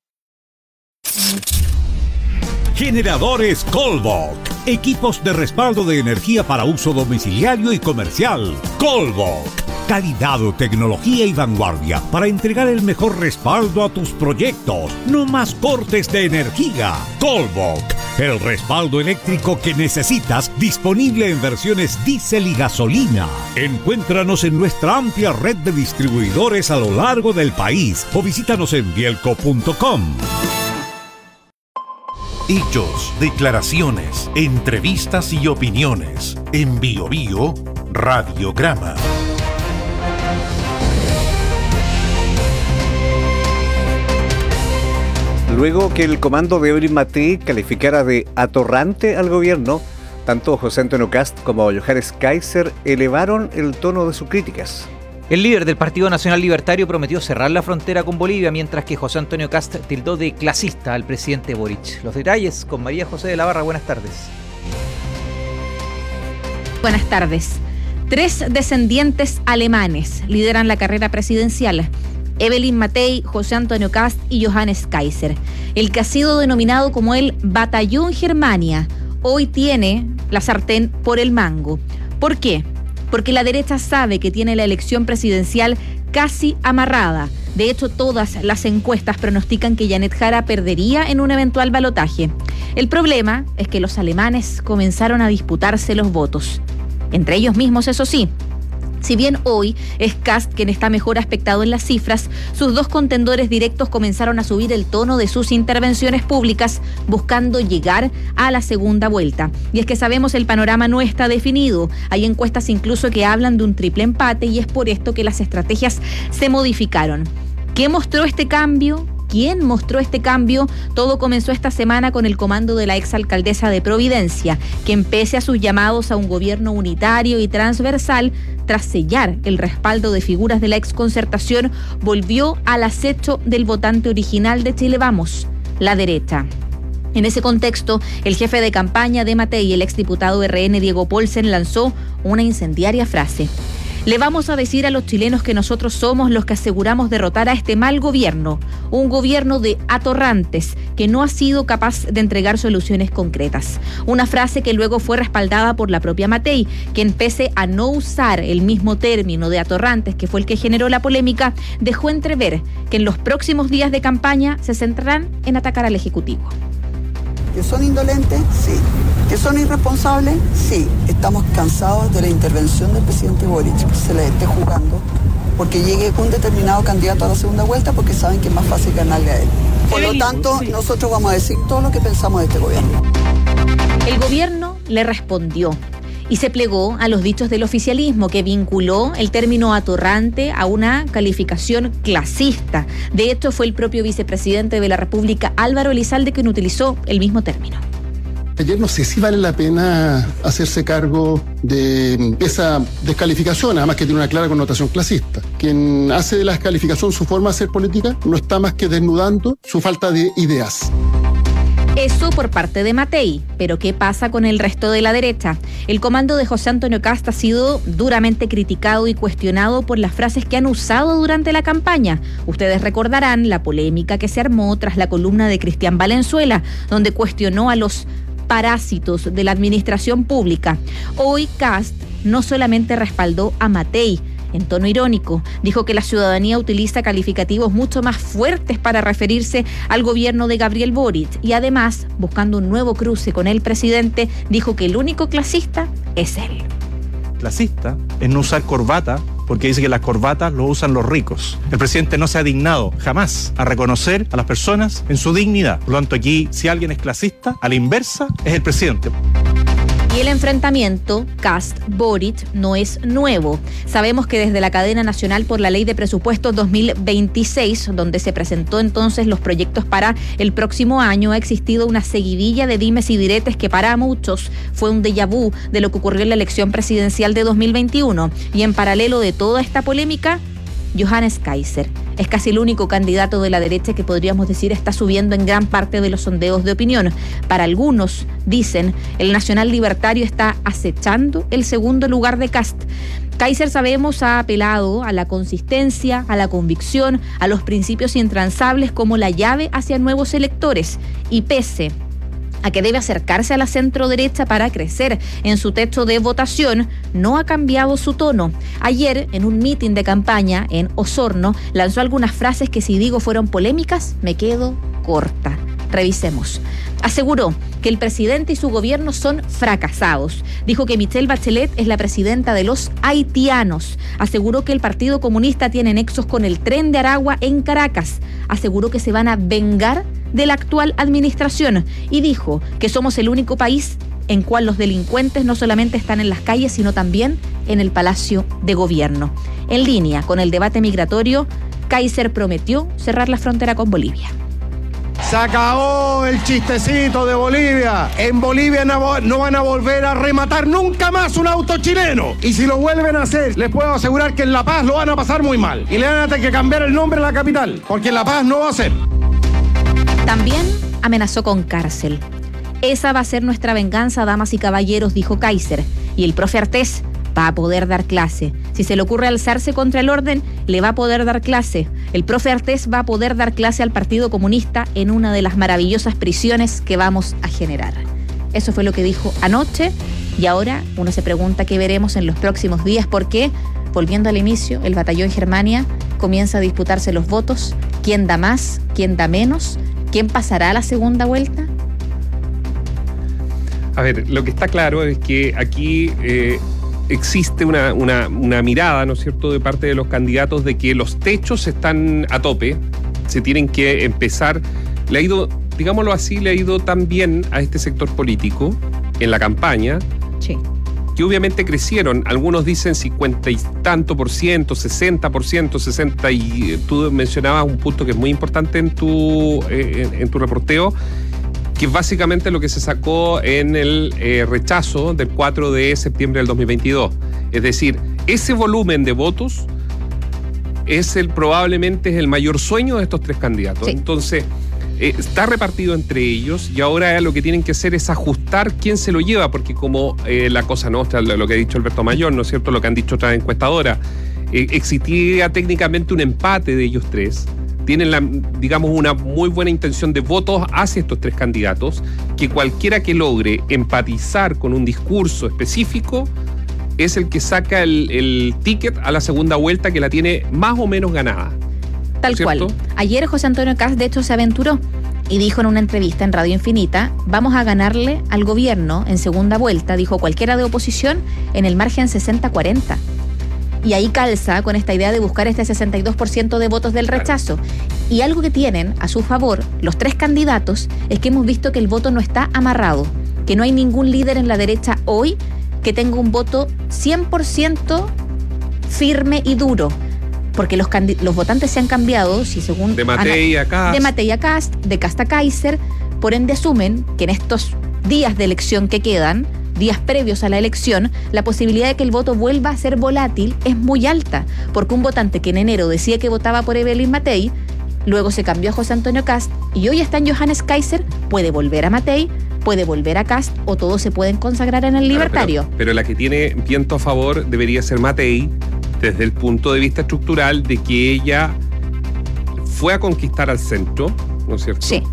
Generadores Colbok. Equipos de respaldo de energía para uso domiciliario y comercial. Colbok. Calidad, tecnología y vanguardia para entregar el mejor respaldo a tus proyectos. No más cortes de energía. Colbok. El respaldo eléctrico que necesitas, disponible en versiones diésel y gasolina. Encuéntranos en nuestra amplia red de distribuidores a lo largo del país o visítanos en bielco.com. Hechos, declaraciones, entrevistas y opiniones. En Bio Bio, Radiograma. Luego que el comando de Evelyn Matei calificara de atorrante al gobierno, tanto José Antonio Kast como Johannes Kaiser elevaron el tono de sus críticas. El líder del Partido Nacional Libertario prometió cerrar la frontera con Bolivia, mientras que José Antonio Kast tildó de clasista al presidente Boric. Los detalles con María José de la Barra. Buenas tardes. Buenas tardes. 3 descendientes alemanes lideran la carrera presidencial. Evelyn Matei, José Antonio Kast y Johannes Kaiser. El que ha sido denominado como el Batallón Germania hoy tiene la sartén por el mango. ¿Por qué? Porque la derecha sabe que tiene la elección presidencial casi amarrada. De hecho, todas las encuestas pronostican que Janet Jara perdería en un eventual balotaje. El problema es que los alemanes comenzaron a disputarse los votos. Entre ellos mismos, eso sí. Si bien hoy es Kast quien está mejor aspectado en las cifras, sus dos contendores directos comenzaron a subir el tono de sus intervenciones públicas buscando llegar a la segunda vuelta. Y es que sabemos el panorama no está definido. Hay encuestas incluso que hablan de un triple empate y es por esto que las estrategias se modificaron. ¿Qué mostró este cambio? ¿Quién mostró este cambio? Todo comenzó esta semana con el comando de la exalcaldesa de Providencia, quien pese a sus llamados a un gobierno unitario y transversal, tras sellar el respaldo de figuras de la exconcertación, volvió al acecho del votante original de Chile Vamos, la derecha. En ese contexto, el jefe de campaña de Matei, el exdiputado RN Diego Paulsen, lanzó una incendiaria frase. Le vamos a decir a los chilenos que nosotros somos los que aseguramos derrotar a este mal gobierno, un gobierno de atorrantes que no ha sido capaz de entregar soluciones concretas. Una frase que luego fue respaldada por la propia Matei, quien pese a no usar el mismo término de atorrantes que fue el que generó la polémica, dejó entrever que en los próximos días de campaña se centrarán en atacar al Ejecutivo. ¿Que son indolentes? Sí. ¿Que son irresponsables? Sí. Estamos cansados de la intervención del presidente Boric, que se le esté jugando, porque llegue un determinado candidato a la segunda vuelta, porque saben que es más fácil ganarle a él. Por lo tanto, nosotros vamos a decir todo lo que pensamos de este gobierno. El gobierno le respondió y se plegó a los dichos del oficialismo, que vinculó el término atorrante a una calificación clasista. De hecho, fue el propio vicepresidente de la República, Álvaro Elizalde, quien utilizó el mismo término. Ayer no sé si vale la pena hacerse cargo de esa descalificación, además que tiene una clara connotación clasista. Quien hace de la descalificación su forma de hacer política no está más que desnudando su falta de ideas. Eso por parte de Matei, pero ¿qué pasa con el resto de la derecha? El comando de José Antonio Kast ha sido duramente criticado y cuestionado por las frases que han usado durante la campaña. Ustedes recordarán la polémica que se armó tras la columna de Cristian Valenzuela, donde cuestionó a los parásitos de la administración pública. Hoy Kast no solamente respaldó a Matei, en tono irónico, dijo que la ciudadanía utiliza calificativos mucho más fuertes para referirse al gobierno de Gabriel Boric y además, buscando un nuevo cruce con el presidente, dijo que el único clasista es él. Clasista es no usar corbata porque dice que las corbatas lo usan los ricos. El presidente no se ha dignado jamás a reconocer a las personas en su dignidad. Por lo tanto, aquí, si alguien es clasista, a la inversa, es el presidente. Y el enfrentamiento Kast-Boric no es nuevo. Sabemos que desde la cadena nacional por la Ley de Presupuestos 2026, donde se presentó entonces los proyectos para el próximo año, ha existido una seguidilla de dimes y diretes que para muchos fue un déjà vu de lo que ocurrió en la elección presidencial de 2021. Y en paralelo de toda esta polémica, Johannes Kaiser es casi el único candidato de la derecha que podríamos decir está subiendo en gran parte de los sondeos de opinión. Para algunos, dicen, el nacional libertario está acechando el segundo lugar de Kast. Kaiser, sabemos, ha apelado a la consistencia, a la convicción, a los principios intransables como la llave hacia nuevos electores. Y pese a que debe acercarse a la centro-derecha para crecer en su techo de votación, no ha cambiado su tono. Ayer, en un mitin de campaña en Osorno, lanzó algunas frases que, si digo fueron polémicas, me quedo corta. Revisemos. Aseguró que el presidente y su gobierno son fracasados. Dijo que Michelle Bachelet es la presidenta de los haitianos. Aseguró que el Partido Comunista tiene nexos con el Tren de Aragua en Caracas. Aseguró que se van a vengar de la actual administración y dijo que somos el único país en cual los delincuentes no solamente están en las calles, sino también en el Palacio de Gobierno. En línea con el debate migratorio, Kaiser prometió cerrar la frontera con Bolivia. Se acabó el chistecito de Bolivia. En Bolivia no van a volver a rematar nunca más un auto chileno. Y si lo vuelven a hacer, les puedo asegurar que en La Paz lo van a pasar muy mal. Y le van a tener que cambiar el nombre a la capital, porque en La Paz no va a ser. También amenazó con cárcel. Esa va a ser nuestra venganza, damas y caballeros, dijo Kaiser. Y el profe Artés va a poder dar clase. Si se le ocurre alzarse contra el orden, le va a poder dar clase. El profe Artés va a poder dar clase al Partido Comunista en una de las maravillosas prisiones que vamos a generar. Eso fue lo que dijo anoche y ahora uno se pregunta qué veremos en los próximos días porque, volviendo al inicio, el batallón Germania comienza a disputarse los votos. ¿Quién da más? ¿Quién da menos? ¿Quién pasará a la segunda vuelta? A ver, lo que está claro es que aquí existe una mirada, ¿no es cierto?, de parte de los candidatos de que los techos están a tope, se tienen que empezar. Le ha ido, digámoslo así, le ha ido tan bien a este sector político en la campaña, sí, que obviamente crecieron. Algunos dicen 50 y tanto por ciento, 60%, 60%, y tú mencionabas un punto que es muy importante en tu reporteo, que es básicamente lo que se sacó en el rechazo del 4 de septiembre del 2022. Es decir, ese volumen de votos probablemente es el mayor sueño de estos tres candidatos. Sí. Entonces, está repartido entre ellos, y ahora lo que tienen que hacer es ajustar quién se lo lleva, porque como la cosa nuestra, lo que ha dicho Alberto Mayor, ¿no es cierto?, lo que han dicho otras encuestadoras, existía técnicamente un empate de ellos tres. Tienen, digamos, una muy buena intención de votos hacia estos tres candidatos, que cualquiera que logre empatizar con un discurso específico es el que saca el ticket a la segunda vuelta, que la tiene más o menos ganada. Tal cual. Ayer José Antonio Kast, de hecho, se aventuró y dijo en una entrevista en Radio Infinita: vamos a ganarle al gobierno en segunda vuelta, dijo, cualquiera de oposición, en el margen 60-40. Y ahí calza con esta idea de buscar este 62% de votos del rechazo. Y algo que tienen a su favor los tres candidatos es que hemos visto que el voto no está amarrado, que no hay ningún líder en la derecha hoy que tenga un voto 100% firme y duro. Porque los votantes se han cambiado, si según de Matei a Kast. De Matei a Kast, de Kast a Kaiser, por ende asumen que en estos días de elección que quedan, días previos a la elección, la posibilidad de que el voto vuelva a ser volátil es muy alta, porque un votante que en enero decía que votaba por Evelyn Matei, luego se cambió a José Antonio Kast y hoy está en Johannes Kaiser, puede volver a Matei, puede volver a Kast, o todos se pueden consagrar en el libertario. Pero la que tiene viento a favor debería ser Matei, desde el punto de vista estructural de que ella fue a conquistar al centro, ¿no es cierto? Sí.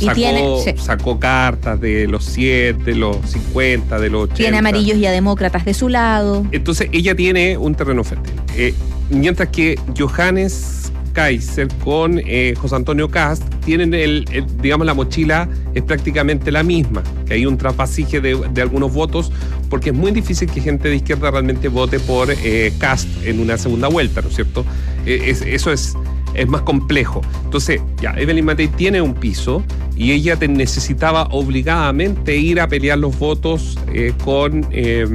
Sacó cartas de los 7, de los 50, de los 80. Tiene amarillos y a demócratas de su lado. Entonces ella tiene un terreno fértil. Mientras que Johannes Kaiser con José Antonio Kast tienen digamos, la mochila es prácticamente la misma, que hay un trasvasije de algunos votos, porque es muy difícil que gente de izquierda realmente vote por Kast en una segunda vuelta, ¿no es cierto? Eso es más complejo. Entonces, ya, Evelyn Matei tiene un piso y ella necesitaba obligadamente ir a pelear los votos con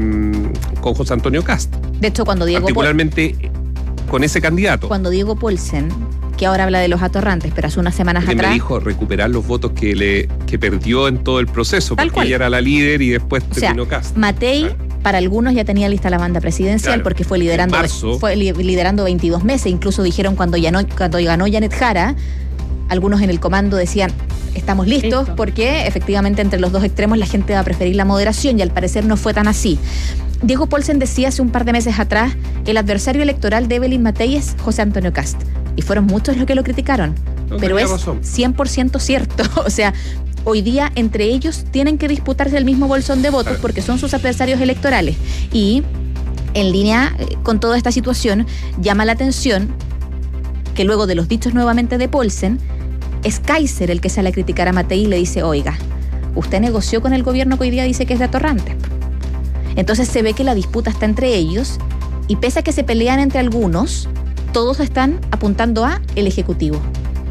José Antonio Kast. De hecho, particularmente con ese candidato. Cuando Diego Paulsen, que ahora habla de los atorrantes, pero hace unas semanas atrás... me dijo recuperar los votos que perdió en todo el proceso, porque ella era la líder y después terminó Kast. Matei, para algunos ya tenía lista la banda presidencial, claro, porque fue liderando 22 meses. Incluso dijeron cuando ganó Janet Jara, algunos en el comando decían, estamos listos, porque efectivamente entre los dos extremos la gente va a preferir la moderación, y al parecer no fue tan así. Diego Paulsen decía hace un par de meses atrás, el adversario electoral de Evelyn Matei es José Antonio Kast. Y fueron muchos los que lo criticaron. Pero es 100% cierto. O sea, hoy día entre ellos tienen que disputarse el mismo bolsón de votos porque son sus adversarios electorales. Y en línea con toda esta situación, llama la atención que luego de los dichos nuevamente de Paulsen, es Kaiser el que sale a criticar a Matei y le dice, oiga, usted negoció con el gobierno que hoy día dice que es de atorrantes. Entonces se ve que la disputa está entre ellos, y pese a que se pelean entre algunos, todos están apuntando a el Ejecutivo.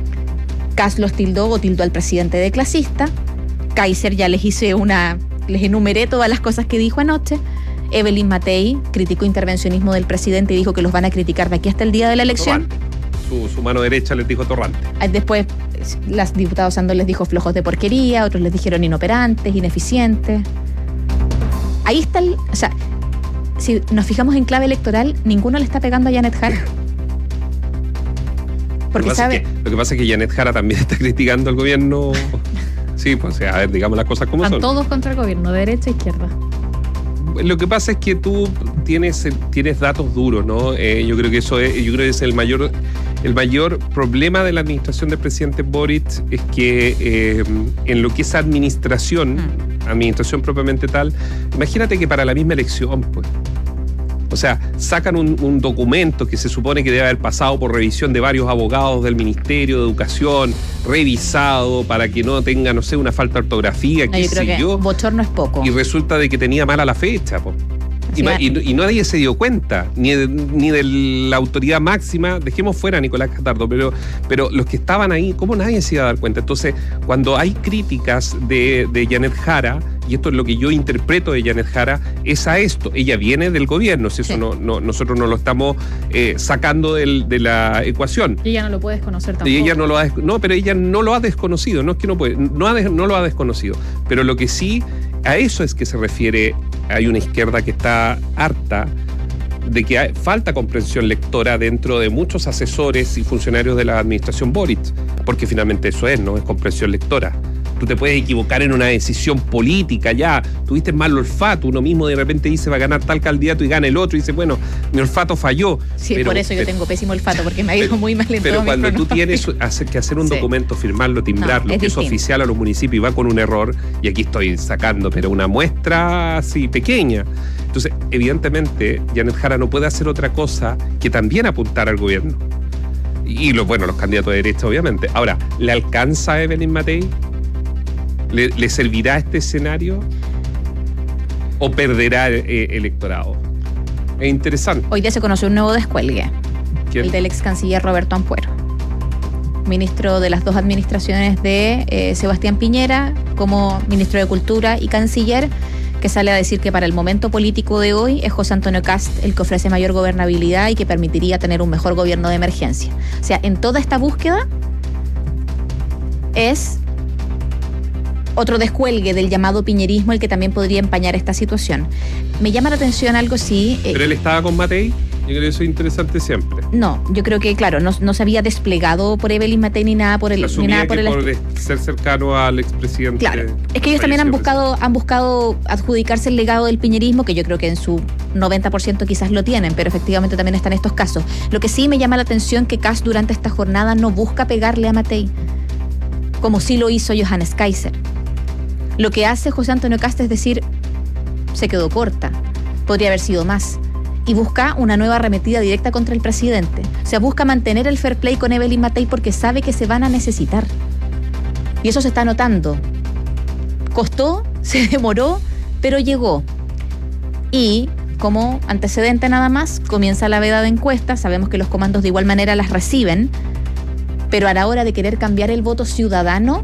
Kast los tildó al presidente de clasista. Kaiser ya les enumeré todas las cosas que dijo anoche. Evelyn Matei criticó intervencionismo del presidente y dijo que los van a criticar de aquí hasta el día de la elección. Su mano derecha les dijo torrante. Después las diputados Sandoz les dijo flojos de porquería, otros les dijeron inoperantes, ineficientes. Ahí está o sea, si nos fijamos en clave electoral, ninguno le está pegando a Janet Jara. Porque lo que pasa es que Janet Jara también está criticando al gobierno. Sí, pues, o sea, a ver, digamos las cosas como son. Están todos contra el gobierno, de derecha e izquierda. Lo que pasa es que tú tienes datos duros, ¿no? Yo creo que es el mayor problema de la administración del presidente Boric, es que en lo que es administración propiamente tal, imagínate que para la misma elección, pues, O sea, sacan un documento que se supone que debe haber pasado por revisión de varios abogados del Ministerio de Educación, revisado para que no tenga, no sé, una falta de ortografía, no, yo creo que bochorno es poco. Y resulta de que tenía mala la fecha, po. Y nadie se dio cuenta, ni de la autoridad máxima, dejemos fuera a Nicolás Catardo, pero los que estaban ahí, ¿cómo nadie se iba a dar cuenta? Entonces, cuando hay críticas de Janet Jara, y esto es lo que yo interpreto de Janet Jara, es a esto. Ella viene del gobierno, si eso sí. Nosotros no lo estamos sacando de la ecuación. Y ella no lo puede desconocer tampoco. Y ella pero ella no lo ha desconocido, no es que no puede, no lo ha desconocido. Pero lo que sí, a eso es que se refiere, hay una izquierda que está harta de que falta comprensión lectora dentro de muchos asesores y funcionarios de la administración Boric, porque finalmente eso es, ¿no? Es comprensión lectora. Tú te puedes equivocar en una decisión política, ya, tuviste mal olfato, uno mismo de repente dice va a ganar tal candidato y gana el otro y dice, bueno, mi olfato falló. Sí, por eso yo tengo pésimo olfato, porque me ha ido muy mal en todo. Pero cuando tú tienes que hacer un documento, firmarlo, timbrarlo, que es oficial a los municipios y va con un error, y aquí estoy sacando, pero una muestra así pequeña. Entonces, evidentemente, Janet Jara no puede hacer otra cosa que también apuntar al gobierno. Y los candidatos de derecha, obviamente. Ahora, ¿le alcanza a Evelyn Matei? ¿Le servirá este escenario o perderá el electorado? Es interesante. Hoy día se conoció un nuevo descuelgue. ¿Quién? El del ex canciller Roberto Ampuero, ministro de las dos administraciones de Sebastián Piñera, como ministro de Cultura y canciller, que sale a decir que para el momento político de hoy es José Antonio Kast el que ofrece mayor gobernabilidad y que permitiría tener un mejor gobierno de emergencia. O sea, en toda esta búsqueda es otro descuelgue del llamado piñerismo el que también podría empañar esta situación. Me llama la atención algo, sí. ¿Pero él estaba con Matei? Yo creo que eso es interesante siempre. No, yo creo que, claro, no se había desplegado por Evelyn Matei ni nada por el... Asumía que por ser cercano al expresidente. Claro, es que ellos también han buscado adjudicarse el legado del piñerismo, que yo creo que en su 90% quizás lo tienen, pero efectivamente también están estos casos. Lo que sí me llama la atención que Kast durante esta jornada no busca pegarle a Matei, como sí lo hizo Johannes Kaiser. Lo que hace José Antonio Kast es decir, se quedó corta, podría haber sido más, y busca una nueva arremetida directa contra el presidente. O sea, busca mantener el fair play con Evelyn Matei porque sabe que se van a necesitar. Y eso se está notando. Costó, se demoró, pero llegó. Y como antecedente nada más, comienza la veda de encuestas. Sabemos que los comandos de igual manera las reciben, pero a la hora de querer cambiar el voto ciudadano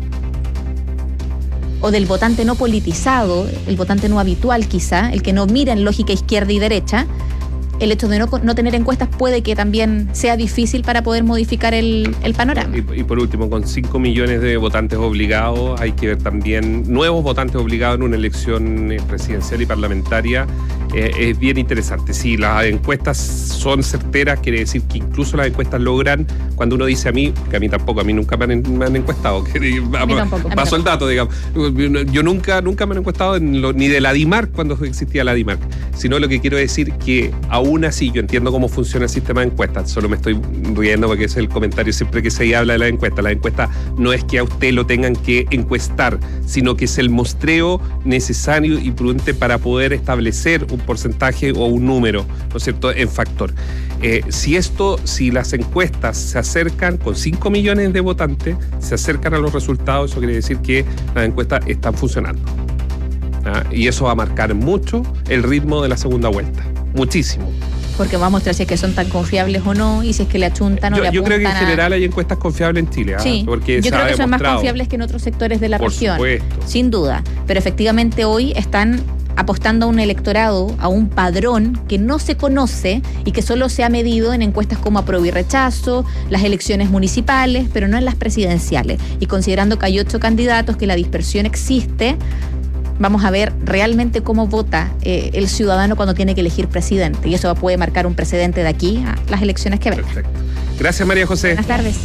o del votante no politizado, el votante no habitual quizá, el que no mira en lógica izquierda y derecha, el hecho de no tener encuestas puede que también sea difícil para poder modificar el panorama. Y por último, con 5 millones de votantes obligados, hay que ver también nuevos votantes obligados en una elección presidencial y parlamentaria. Es bien interesante. Si las encuestas son certeras, quiere decir que incluso las encuestas logran, cuando uno dice a mí, que a mí tampoco, a mí nunca me han encuestado, paso el dato, digamos. Yo nunca me han encuestado ni de la DIMARC cuando existía la DIMARC, sino lo que quiero decir que aún así yo entiendo cómo funciona el sistema de encuestas, solo me estoy riendo porque es el comentario siempre que se habla de la encuesta. La encuesta no es que a usted lo tengan que encuestar, sino que es el muestreo necesario y prudente para poder establecer un porcentaje o un número, ¿no es cierto?, en factor. Si las encuestas se acercan con 5 millones de votantes, se acercan a los resultados, eso quiere decir que las encuestas están funcionando. Y eso va a marcar mucho el ritmo de la segunda vuelta. Muchísimo. Porque va a mostrar si es que son tan confiables o no, y si es que le achuntan o le apuntan. Yo creo que en general hay encuestas confiables en Chile. Sí, porque yo creo que son más confiables que en otros sectores de la región. Por supuesto. Sin duda. Pero efectivamente hoy están apostando a un electorado, a un padrón que no se conoce y que solo se ha medido en encuestas como apruebo y rechazo, las elecciones municipales, pero no en las presidenciales. Y considerando que hay 8 candidatos, que la dispersión existe, vamos a ver realmente cómo vota el ciudadano cuando tiene que elegir presidente. Y eso puede marcar un precedente de aquí a las elecciones que vengan. Perfecto. Gracias, María José. Buenas tardes.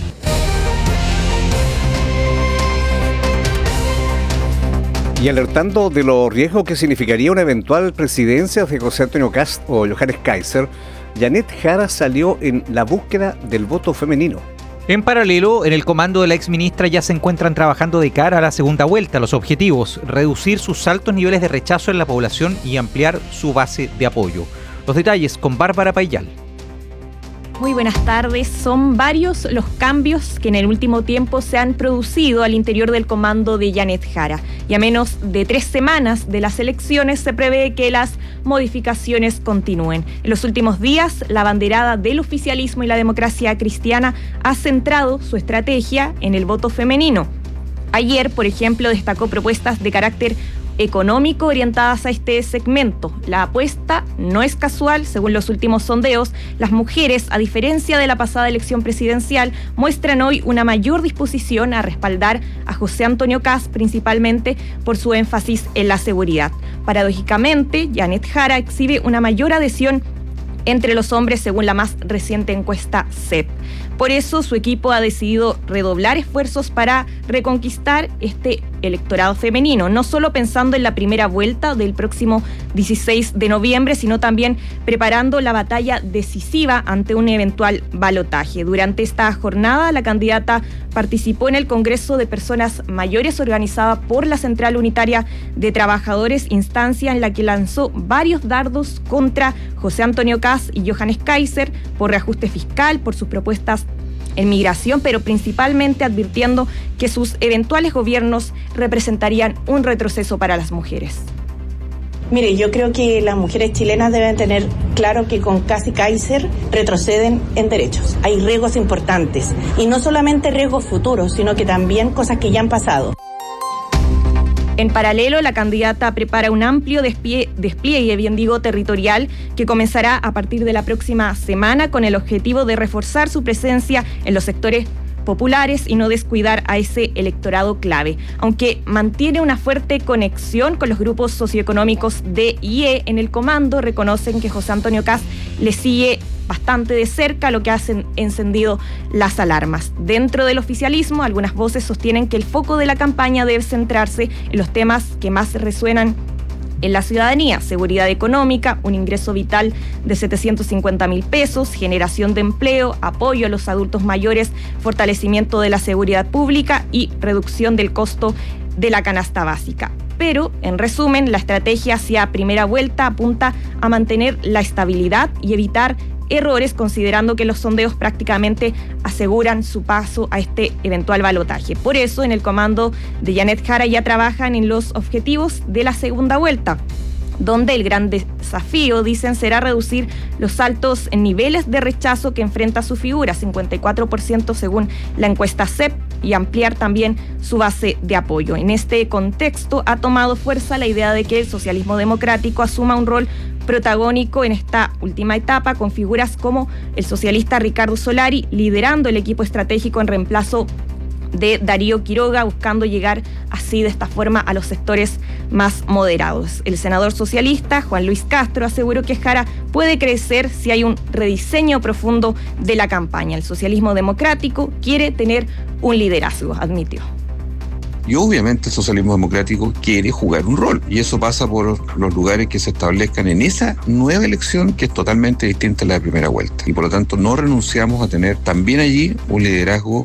Y alertando de los riesgos que significaría una eventual presidencia de José Antonio Kast o Johannes Kaiser, Janet Jara salió en la búsqueda del voto femenino. En paralelo, en el comando de la exministra ya se encuentran trabajando de cara a la segunda vuelta. Los objetivos: reducir sus altos niveles de rechazo en la población y ampliar su base de apoyo. Los detalles con Bárbara Payal. Muy buenas tardes. Son varios los cambios que en el último tiempo se han producido al interior del comando de Janet Jara. Y a menos de 3 semanas de las elecciones se prevé que las modificaciones continúen. En los últimos días, la banderada del oficialismo y la democracia cristiana ha centrado su estrategia en el voto femenino. Ayer, por ejemplo, destacó propuestas de carácter económico orientadas a este segmento. La apuesta no es casual. Según los últimos sondeos, las mujeres, a diferencia de la pasada elección presidencial, muestran hoy una mayor disposición a respaldar a José Antonio Kast, principalmente por su énfasis en la seguridad. Paradójicamente, Janet Jara exhibe una mayor adhesión entre los hombres según la más reciente encuesta CEP. Por eso su equipo ha decidido redoblar esfuerzos para reconquistar este electorado femenino, no solo pensando en la primera vuelta del próximo 16 de noviembre, sino también preparando la batalla decisiva ante un eventual balotaje. Durante esta jornada, la candidata participó en el Congreso de Personas Mayores organizada por la Central Unitaria de Trabajadores, instancia en la que lanzó varios dardos contra José Antonio Kast y Johannes Kaiser por reajuste fiscal, por sus propuestas en migración, pero principalmente advirtiendo que sus eventuales gobiernos representarían un retroceso para las mujeres. Mire, yo creo que las mujeres chilenas deben tener claro que con Kast y Kaiser retroceden en derechos. Hay riesgos importantes, y no solamente riesgos futuros, sino que también cosas que ya han pasado. En paralelo, la candidata prepara un amplio despliegue, territorial que comenzará a partir de la próxima semana con el objetivo de reforzar su presencia en los sectores populares y no descuidar a ese electorado clave. Aunque mantiene una fuerte conexión con los grupos socioeconómicos D y E en el comando, reconocen que José Antonio Kast le sigue bastante de cerca, lo que ha encendido las alarmas. Dentro del oficialismo, algunas voces sostienen que el foco de la campaña debe centrarse en los temas que más resuenan en la ciudadanía: seguridad económica, un ingreso vital de 750.000 pesos, generación de empleo, apoyo a los adultos mayores, fortalecimiento de la seguridad pública y reducción del costo de la canasta básica. Pero, en resumen, la estrategia hacia primera vuelta apunta a mantener la estabilidad y evitar errores, considerando que los sondeos prácticamente aseguran su paso a este eventual balotaje. Por eso, en el comando de Janet Jara ya trabajan en los objetivos de la segunda vuelta, donde el gran desafío, dicen, será reducir los altos niveles de rechazo que enfrenta su figura, 54% según la encuesta CEP, y ampliar también su base de apoyo. En este contexto ha tomado fuerza la idea de que el socialismo democrático asuma un rol protagónico en esta última etapa, con figuras como el socialista Ricardo Solari liderando el equipo estratégico en reemplazo de Darío Quiroga, buscando llegar así de esta forma a los sectores más moderados. El senador socialista Juan Luis Castro aseguró que Jara puede crecer si hay un rediseño profundo de la campaña. El socialismo democrático quiere tener un liderazgo, admitió. Y obviamente el socialismo democrático quiere jugar un rol, y eso pasa por los lugares que se establezcan en esa nueva elección, que es totalmente distinta a la de primera vuelta. Y por lo tanto no renunciamos a tener también allí un liderazgo.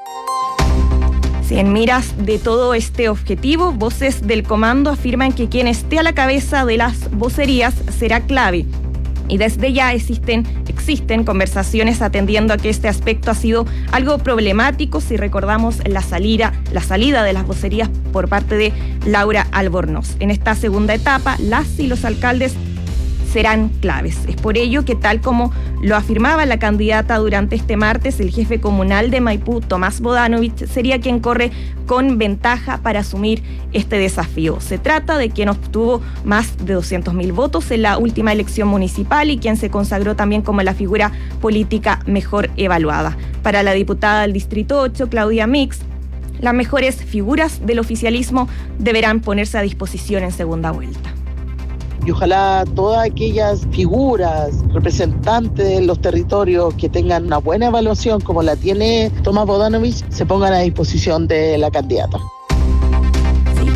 Sí, en miras de todo este objetivo, voces del comando afirman que quien esté a la cabeza de las vocerías será clave. Y desde ya existen conversaciones atendiendo a que este aspecto ha sido algo problemático si recordamos la salida de las vocerías por parte de Laura Albornoz. En esta segunda etapa, las y los alcaldes serán claves. Es por ello que, tal como lo afirmaba la candidata durante este martes, el jefe comunal de Maipú, Tomás Bodanovich, sería quien corre con ventaja para asumir este desafío. Se trata de quien obtuvo más de 200.000 votos en la última elección municipal y quien se consagró también como la figura política mejor evaluada. Para la diputada del Distrito 8, Claudia Mix, las mejores figuras del oficialismo deberán ponerse a disposición en segunda vuelta. Y ojalá todas aquellas figuras representantes de los territorios que tengan una buena evaluación, como la tiene Tomás Bodanovich, se pongan a disposición de la candidata.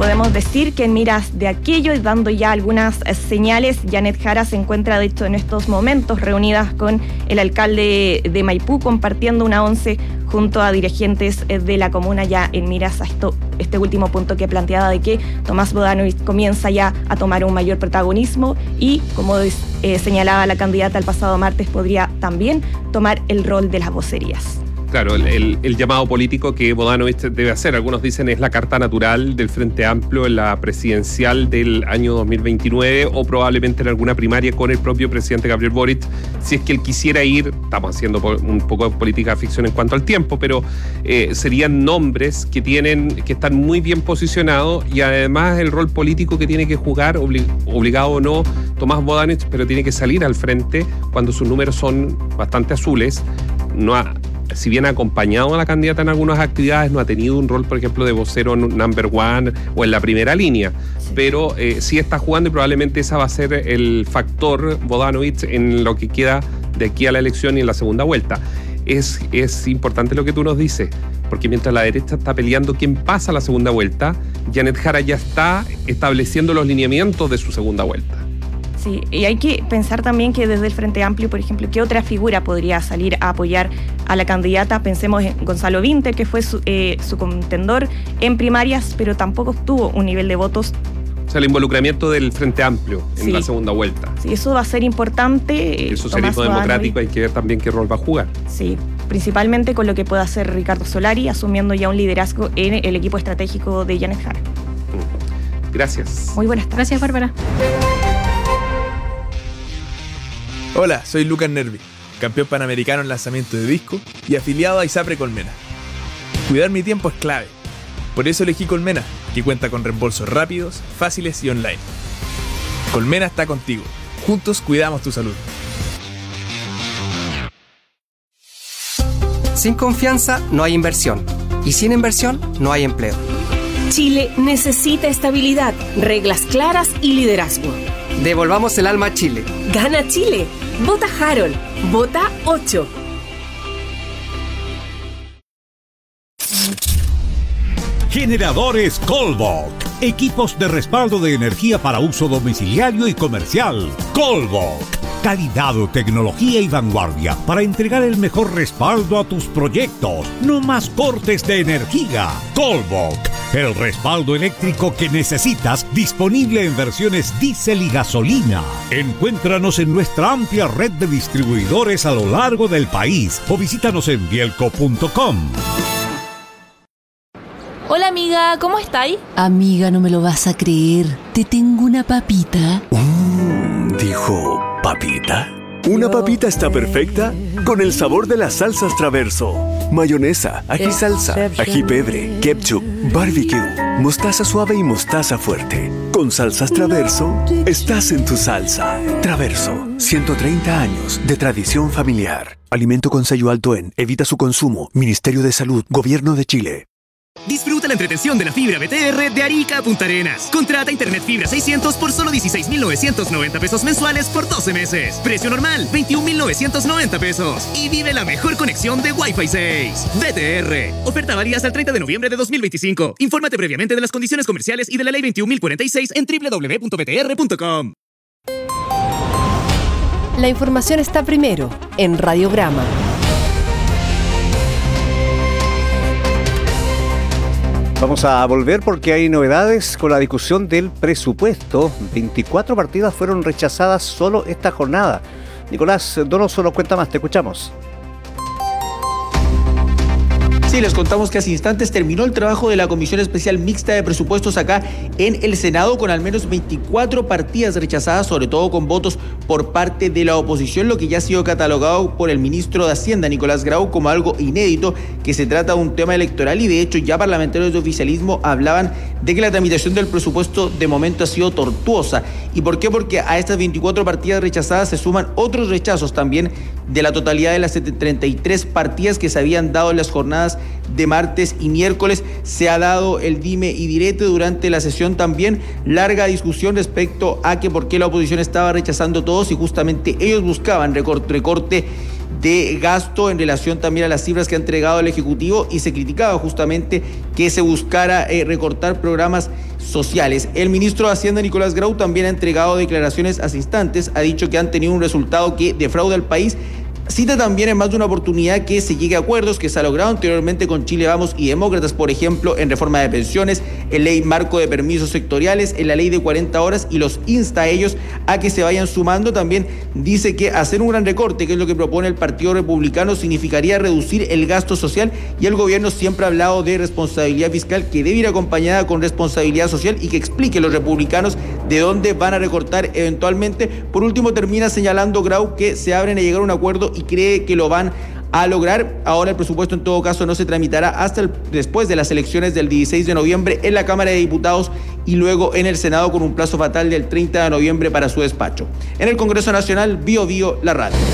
podemos decir que en miras de aquello y dando ya algunas señales, Janet Jara se encuentra de hecho en estos momentos reunidas con el alcalde de Maipú, compartiendo una once junto a dirigentes de la comuna, ya en miras a este último punto que planteaba de que Tomás Bodanovich comienza ya a tomar un mayor protagonismo y, como señalaba la candidata el pasado martes, podría también tomar el rol de las vocerías. Claro, el llamado político que Bodanovich debe hacer, algunos dicen es la carta natural del Frente Amplio en la presidencial del año 2029 o probablemente en alguna primaria con el propio presidente Gabriel Boric, si es que él quisiera ir. Estamos haciendo un poco de política ficción en cuanto al tiempo, pero serían nombres que están muy bien posicionados, y además el rol político que tiene que jugar, obligado o no, Tomás Bodanovich, pero tiene que salir al frente cuando sus números son bastante azules. Si bien ha acompañado a la candidata en algunas actividades, no ha tenido un rol, por ejemplo, de vocero number one o en la primera línea, pero sí está jugando, y probablemente esa va a ser el factor Bodanovich en lo que queda de aquí a la elección y en la segunda vuelta. Es importante lo que tú nos dices, porque mientras la derecha está peleando quién pasa a la segunda vuelta, Janet Jara ya está estableciendo los lineamientos de su segunda vuelta. Sí, y hay que pensar también que desde el Frente Amplio, por ejemplo, ¿qué otra figura podría salir a apoyar a la candidata? Pensemos en Gonzalo Vinter, que fue su contendor en primarias, pero tampoco obtuvo un nivel de votos. O sea, el involucramiento del Frente Amplio en la segunda vuelta. Sí, eso va a ser importante. El socialismo democrático hay que ver también qué rol va a jugar. Sí, principalmente con lo que pueda hacer Ricardo Solari, asumiendo ya un liderazgo en el equipo estratégico de Janet Jara. Gracias. Muy buenas tardes. Gracias, Bárbara. Hola, soy Lucas Nervi, campeón panamericano en lanzamiento de disco y afiliado a ISAPRE Colmena. Cuidar mi tiempo es clave. Por eso elegí Colmena, que cuenta con reembolsos rápidos, fáciles y online. Colmena está contigo. Juntos cuidamos tu salud. Sin confianza no hay inversión. Y sin inversión no hay empleo. Chile necesita estabilidad, reglas claras y liderazgo. Devolvamos el alma a Chile. Gana Chile. Vota Harold. Vota 8. Generadores Colbok. Equipos de respaldo de energía para uso domiciliario y comercial. Colbok. Calidad, tecnología y vanguardia para entregar el mejor respaldo a tus proyectos. No más cortes de energía. Colbok. El respaldo eléctrico que necesitas, disponible en versiones diésel y gasolina. Encuéntranos en nuestra amplia red de distribuidores a lo largo del país o visítanos en bielco.com. Hola amiga, ¿cómo estáis? Amiga, no me lo vas a creer. Te tengo una papita. ¿Dijo papita? Una papita está perfecta con el sabor de las salsas Traverso. Mayonesa, ají salsa, ají pebre, ketchup, barbecue, mostaza suave y mostaza fuerte. Con salsas Traverso, estás en tu salsa. Traverso, 130 años de tradición familiar. Alimento con sello alto en. Evita su consumo. Ministerio de Salud, Gobierno de Chile. Disfruta la entretención de la fibra BTR de Arica a Punta Arenas. Contrata internet fibra 600 por solo 16,990 pesos mensuales por 12 meses. Precio normal, 21,990 pesos. Y vive la mejor conexión de Wi-Fi 6. BTR. Oferta válida hasta el 30 de noviembre de 2025. Infórmate previamente de las condiciones comerciales y de la ley 21.046 en www.btr.com. La información está primero en Radiograma. Vamos a volver porque hay novedades con la discusión del presupuesto. 24 partidas fueron rechazadas solo esta jornada. Nicolás Donoso nos cuenta más, te escuchamos. Sí, les contamos que hace instantes terminó el trabajo de la Comisión Especial Mixta de Presupuestos acá en el Senado con al menos 24 partidas rechazadas, sobre todo con votos por parte de la oposición, lo que ya ha sido catalogado por el ministro de Hacienda, Nicolás Grau, como algo inédito, que se trata de un tema electoral y de hecho ya parlamentarios de oficialismo hablaban de que la tramitación del presupuesto de momento ha sido tortuosa. ¿Y por qué? Porque a estas 24 partidas rechazadas se suman otros rechazos también de la totalidad de las 33 partidas que se habían dado en las jornadas de martes y miércoles. Se ha dado el dime y direte durante la sesión también, larga discusión respecto a que por qué la oposición estaba rechazando todos y justamente ellos buscaban recorte de gasto en relación también a las cifras que ha entregado el Ejecutivo y se criticaba justamente que se buscara recortar programas sociales. El ministro de Hacienda, Nicolás Grau, también ha entregado declaraciones hace instantes, ha dicho que han tenido un resultado que defrauda al país. Cita también en más de una oportunidad que se llegue a acuerdos que se ha logrado anteriormente con Chile Vamos y Demócratas, por ejemplo, en reforma de pensiones, en ley marco de permisos sectoriales, en la ley de 40 horas, y los insta a ellos a que se vayan sumando. También dice que hacer un gran recorte, que es lo que propone el Partido Republicano, significaría reducir el gasto social, y el gobierno siempre ha hablado de responsabilidad fiscal que debe ir acompañada con responsabilidad social, y que explique los republicanos de dónde van a recortar eventualmente. Por último, termina señalando Grau que se abren a llegar a un acuerdo y cree que lo van a lograr. Ahora el presupuesto en todo caso no se tramitará hasta después de las elecciones del 16 de noviembre en la Cámara de Diputados y luego en el Senado, con un plazo fatal del 30 de noviembre para su despacho. En el Congreso Nacional, Bio Bio, la radio.